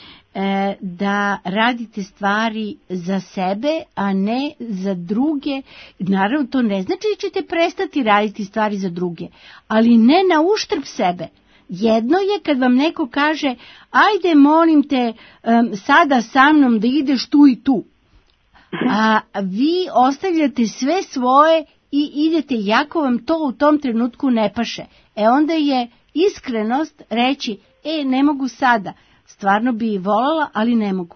e, da radite stvari za sebe, a ne za druge. Naravno, to ne znači da ćete prestati raditi stvari za druge, ali ne na uštrb sebe. Jedno je kad vam neko kaže, ajde molim te um, sada sa mnom da ideš tu i tu. A vi ostavljate sve svoje i idete, jako vam to u tom trenutku ne paše. E onda je iskrenost reći, e, ne mogu sada, stvarno bi voljela, ali ne mogu.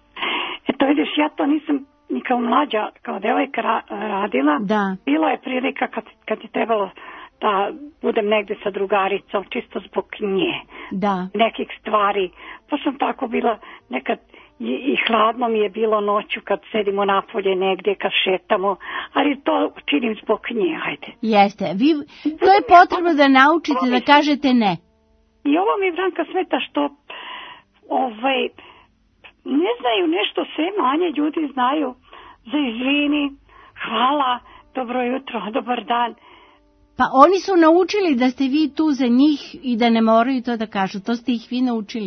Eto vidiš, ja to nisam ni kao mlađa, kao devojka ra- radila.
Da.
Bilo je prilika kad, kad je trebalo da budem negde sa drugaricom, čisto zbog nje.
Da.
Nekih stvari. Pa sam tako bila nekad i, i hladno mi je bilo noću kad sedimo napolje negdje, kad šetamo, ali to činim zbog nje, ajde.
Jeste. Vi, to je potrebno da naučite da kažete ne.
I ovo mi, Branka, smeta što ovaj, ne znaju nešto, sve manje ljudi znaju za izvini, hvala, dobro jutro, dobar dan.
Pa oni su naučili da ste vi tu za njih i da ne moraju to da kažu. To ste ih vi naučili.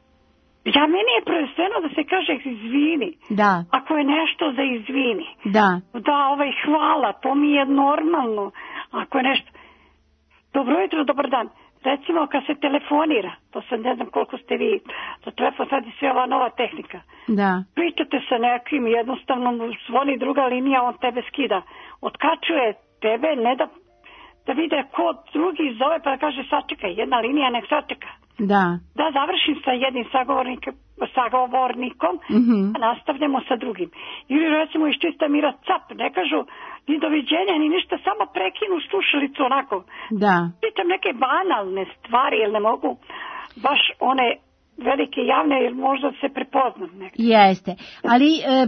Ja, meni je prvenstveno da se kaže izvini.
Da.
Ako je nešto za izvini.
Da.
Da, ovaj, hvala, to mi je normalno. Ako je nešto, dobro jutro, dobar dan. Recimo kad se telefonira, to sam ne znam koliko ste vi, za telefon sad je sve ova nova tehnika.
Da.
Pričate sa nekim, jednostavno zvoni druga linija, on tebe skida. Otkačuje tebe, ne da, da vide ko drugi zove pa da kaže sačekaj, jedna linija nek sačeka.
Da.
Da završim sa jednim sagovornikom, sagovornikom
mm-hmm.
a nastavljamo sa drugim. Ili recimo iz čista mira cap, ne kažu ni doviđenja, ni ništa, samo prekinu slušalicu onako.
Da.
Pitam neke banalne stvari, jer ne mogu baš one velike javne, jer možda se prepoznam nekako.
Jeste, ali e, e,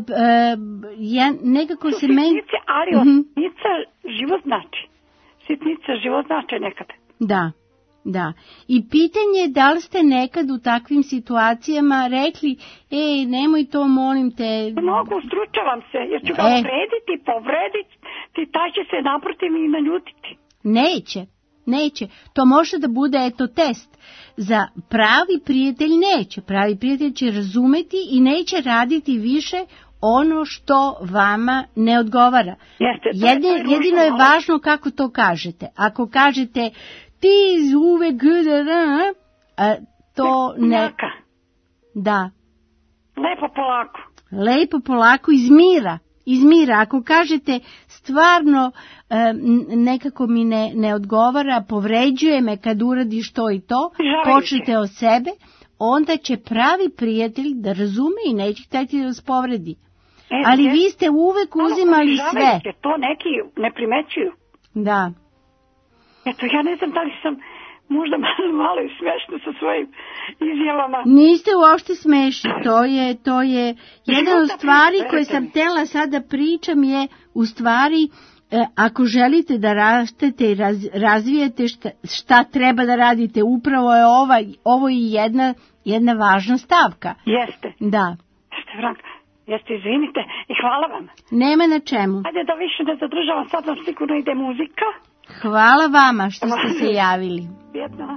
ja nekako se meni...
Sitnice, ali mm-hmm. sitnica život znači. Sitnica život znači nekad.
Da. Da. I pitanje je da li ste nekad u takvim situacijama rekli, ej, nemoj to, molim te.
Ne mogu, stručavam se, jer ću ga
e.
uvrediti, povrediti, ti taj će se naprotiv i naljutiti.
Neće, neće. To može da bude, eto, test. Za pravi prijatelj neće. Pravi prijatelj će razumeti i neće raditi više ono što vama ne odgovara.
Jeste,
Jedne,
je, je
jedino je
malo...
važno kako to kažete. Ako kažete ti uvek a to ne... Da.
Lepo polako.
Lepo polako, iz mira. Iz mira. Ako kažete stvarno nekako mi ne, ne odgovara, povređuje me kad uradiš to i to, počnite od sebe, onda će pravi prijatelj da razume i neće htjeti da vas povredi.
E,
ali
je,
vi ste uvek uzimali sve.
To neki ne primećuju.
Da.
Eto, ja ne znam da li sam možda malo, malo i smešna sa svojim izjavama.
Niste uopšte smešni, to je, to je jedna od stvari koje sam htjela sada pričam je u stvari e, ako želite da rastete i raz, razvijete šta, šta treba da radite, upravo je ova, ovo i jedna, jedna važna stavka.
Jeste.
Da.
Jeste, Branka. Jeste, izvinite i hvala vam.
Nema na čemu.
Ajde da više ne zadržavam, sad vam sigurno ide muzika.
Hvala vama što ste se javili.
Vjetno.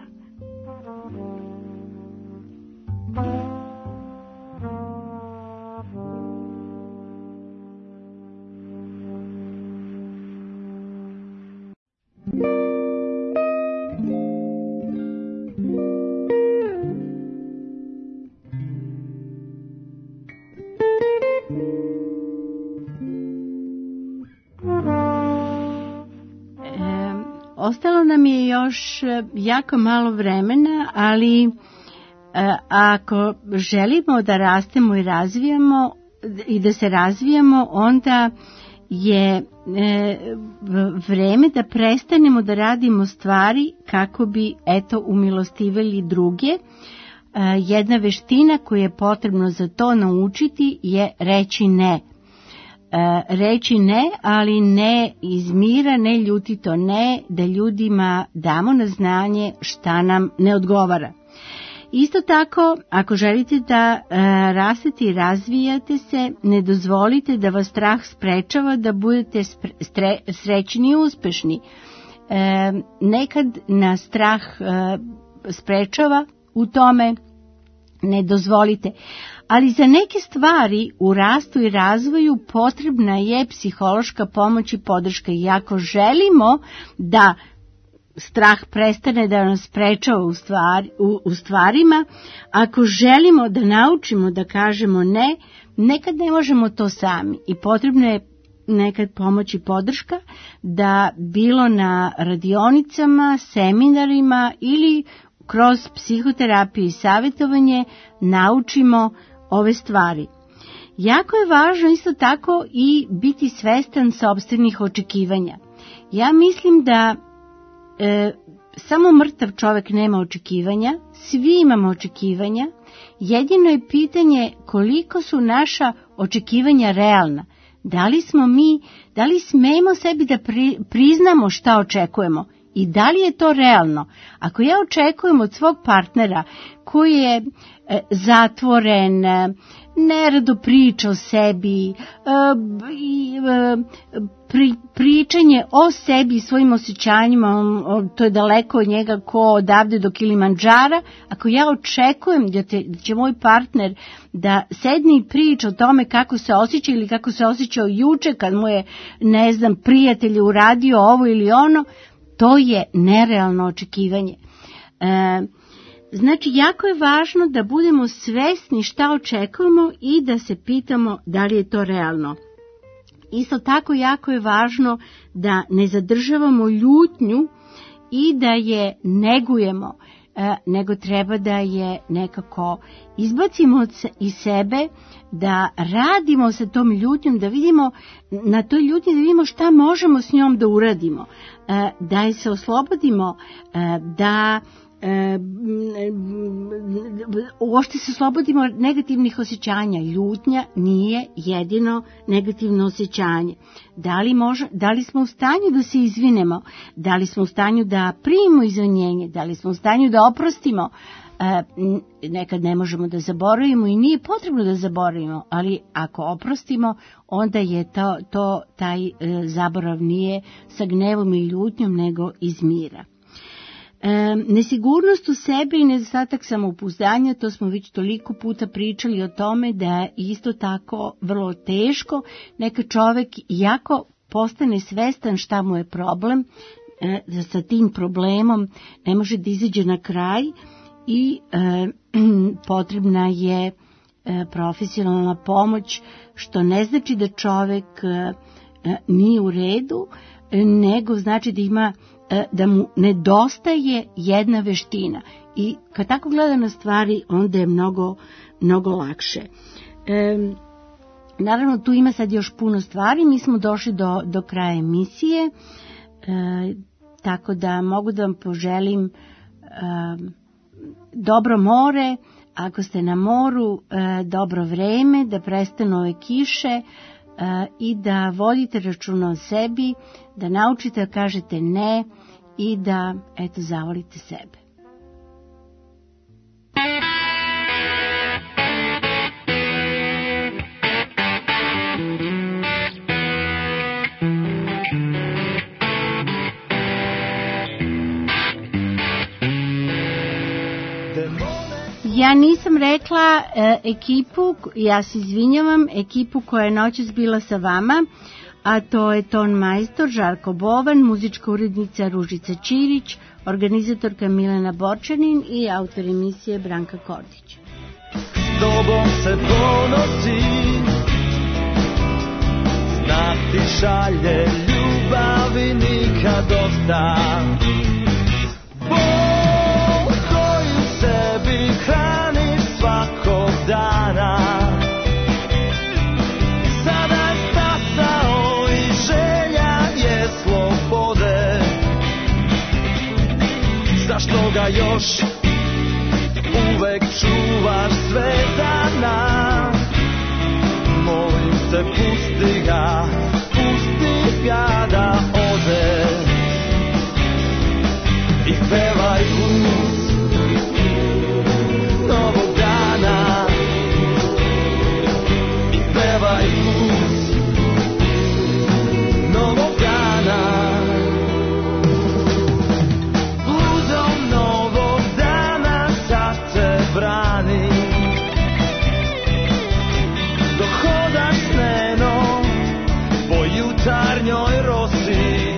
Ostalo nam je još jako malo vremena, ali ako želimo da rastemo i razvijamo i da se razvijamo, onda je vreme da prestanemo da radimo stvari kako bi eto umilostivili druge. Jedna veština koju je potrebno za to naučiti je reći ne. Reći ne, ali ne iz mira, ne ljutito ne, da ljudima damo na znanje šta nam ne odgovara. Isto tako, ako želite da e, rastete i razvijate se, ne dozvolite da vas strah sprečava da budete spre, stre, srećni i uspešni. E, nekad nas strah e, sprečava u tome, ne dozvolite. Ali za neke stvari u rastu i razvoju potrebna je psihološka pomoć i podrška. I ako želimo da strah prestane da nas sprečava u, stvari, u, u stvarima, ako želimo da naučimo da kažemo ne, nekad ne možemo to sami. I potrebno je nekad pomoć i podrška da bilo na radionicama, seminarima ili kroz psihoterapiju i savjetovanje naučimo ove stvari. Jako je važno isto tako i biti svestan sopstvenih očekivanja. Ja mislim da e, samo mrtav čovjek nema očekivanja, svi imamo očekivanja, jedino je pitanje koliko su naša očekivanja realna. Da li smo mi, da li smemo sebi da pri, priznamo šta očekujemo i da li je to realno? Ako ja očekujem od svog partnera koji je e, zatvoren, e, nerado priča o sebi, e, i, e, pri, pričanje o sebi i svojim osjećanjima, on, to je daleko od njega ko odavde do Kilimandžara, ako ja očekujem da, te, da će moj partner da sedne i priča o tome kako se osjeća ili kako se osjećao juče kad mu je, ne znam, prijatelj uradio ovo ili ono, to je nerealno očekivanje. E, znači, jako je važno da budemo svesni šta očekujemo i da se pitamo da li je to realno. Isto tako jako je važno da ne zadržavamo ljutnju i da je negujemo, e, nego treba da je nekako izbacimo iz sebe, da radimo sa tom ljutnjom, da vidimo na toj ljutnji, da vidimo šta možemo s njom da uradimo, e, da je se oslobodimo, e, da E, uopšte se oslobodimo negativnih osjećanja. Ljutnja nije jedino negativno osjećanje. Da li, može, da li smo u stanju da se izvinemo, da li smo u stanju da primimo izvinjenje, da li smo u stanju da oprostimo. E, nekad ne možemo da zaboravimo i nije potrebno da zaboravimo, ali ako oprostimo, onda je to, to taj e, zaborav nije sa gnevom i ljutnjom, nego iz mira. E, nesigurnost u sebi i nedostatak samopouzdanja, to smo već toliko puta pričali o tome da je isto tako vrlo teško. Neka čovjek jako postane svestan šta mu je problem, e, da sa tim problemom ne može da izađe na kraj i e, potrebna je e, profesionalna pomoć, što ne znači da čovjek e, nije u redu, nego znači da ima da mu nedostaje jedna veština i kad tako gleda na stvari onda je mnogo, mnogo lakše. E, naravno tu ima sad još puno stvari, mi smo došli do, do kraja emisije, e, tako da mogu da vam poželim e, dobro more, ako ste na moru, e, dobro vreme, da prestanu ove kiše, i da vodite računa o sebi, da naučite da kažete ne i da, eto, zavolite sebe. Ja nisam rekla e, ekipu, ja se izvinjavam, ekipu koja je noćas bila sa vama, a to je ton majstor Žarko Bovan, muzička urednica Ružica Ćirić, organizatorka Milena Borčanin i autor emisije Branka Kordić.
S tobom se ponosi, znak ti šalje ljubavi nikad dosta. Bol koju sebi hraniš svakog dana, sada je stasao i želja je slobode. Zašto ga još uvek čuvaš sve za nas? Molim te, pusti ga, pusti ga da ode i pevaj blues novog dana, i pevaj blues novog dana. Bluzom novog dana sad te brani, dok hodaš snenom po jutarnjoj rosi.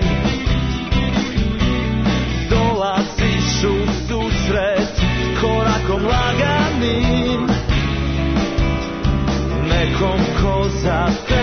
Dolaziš u susret korakom laganim nekom ko za te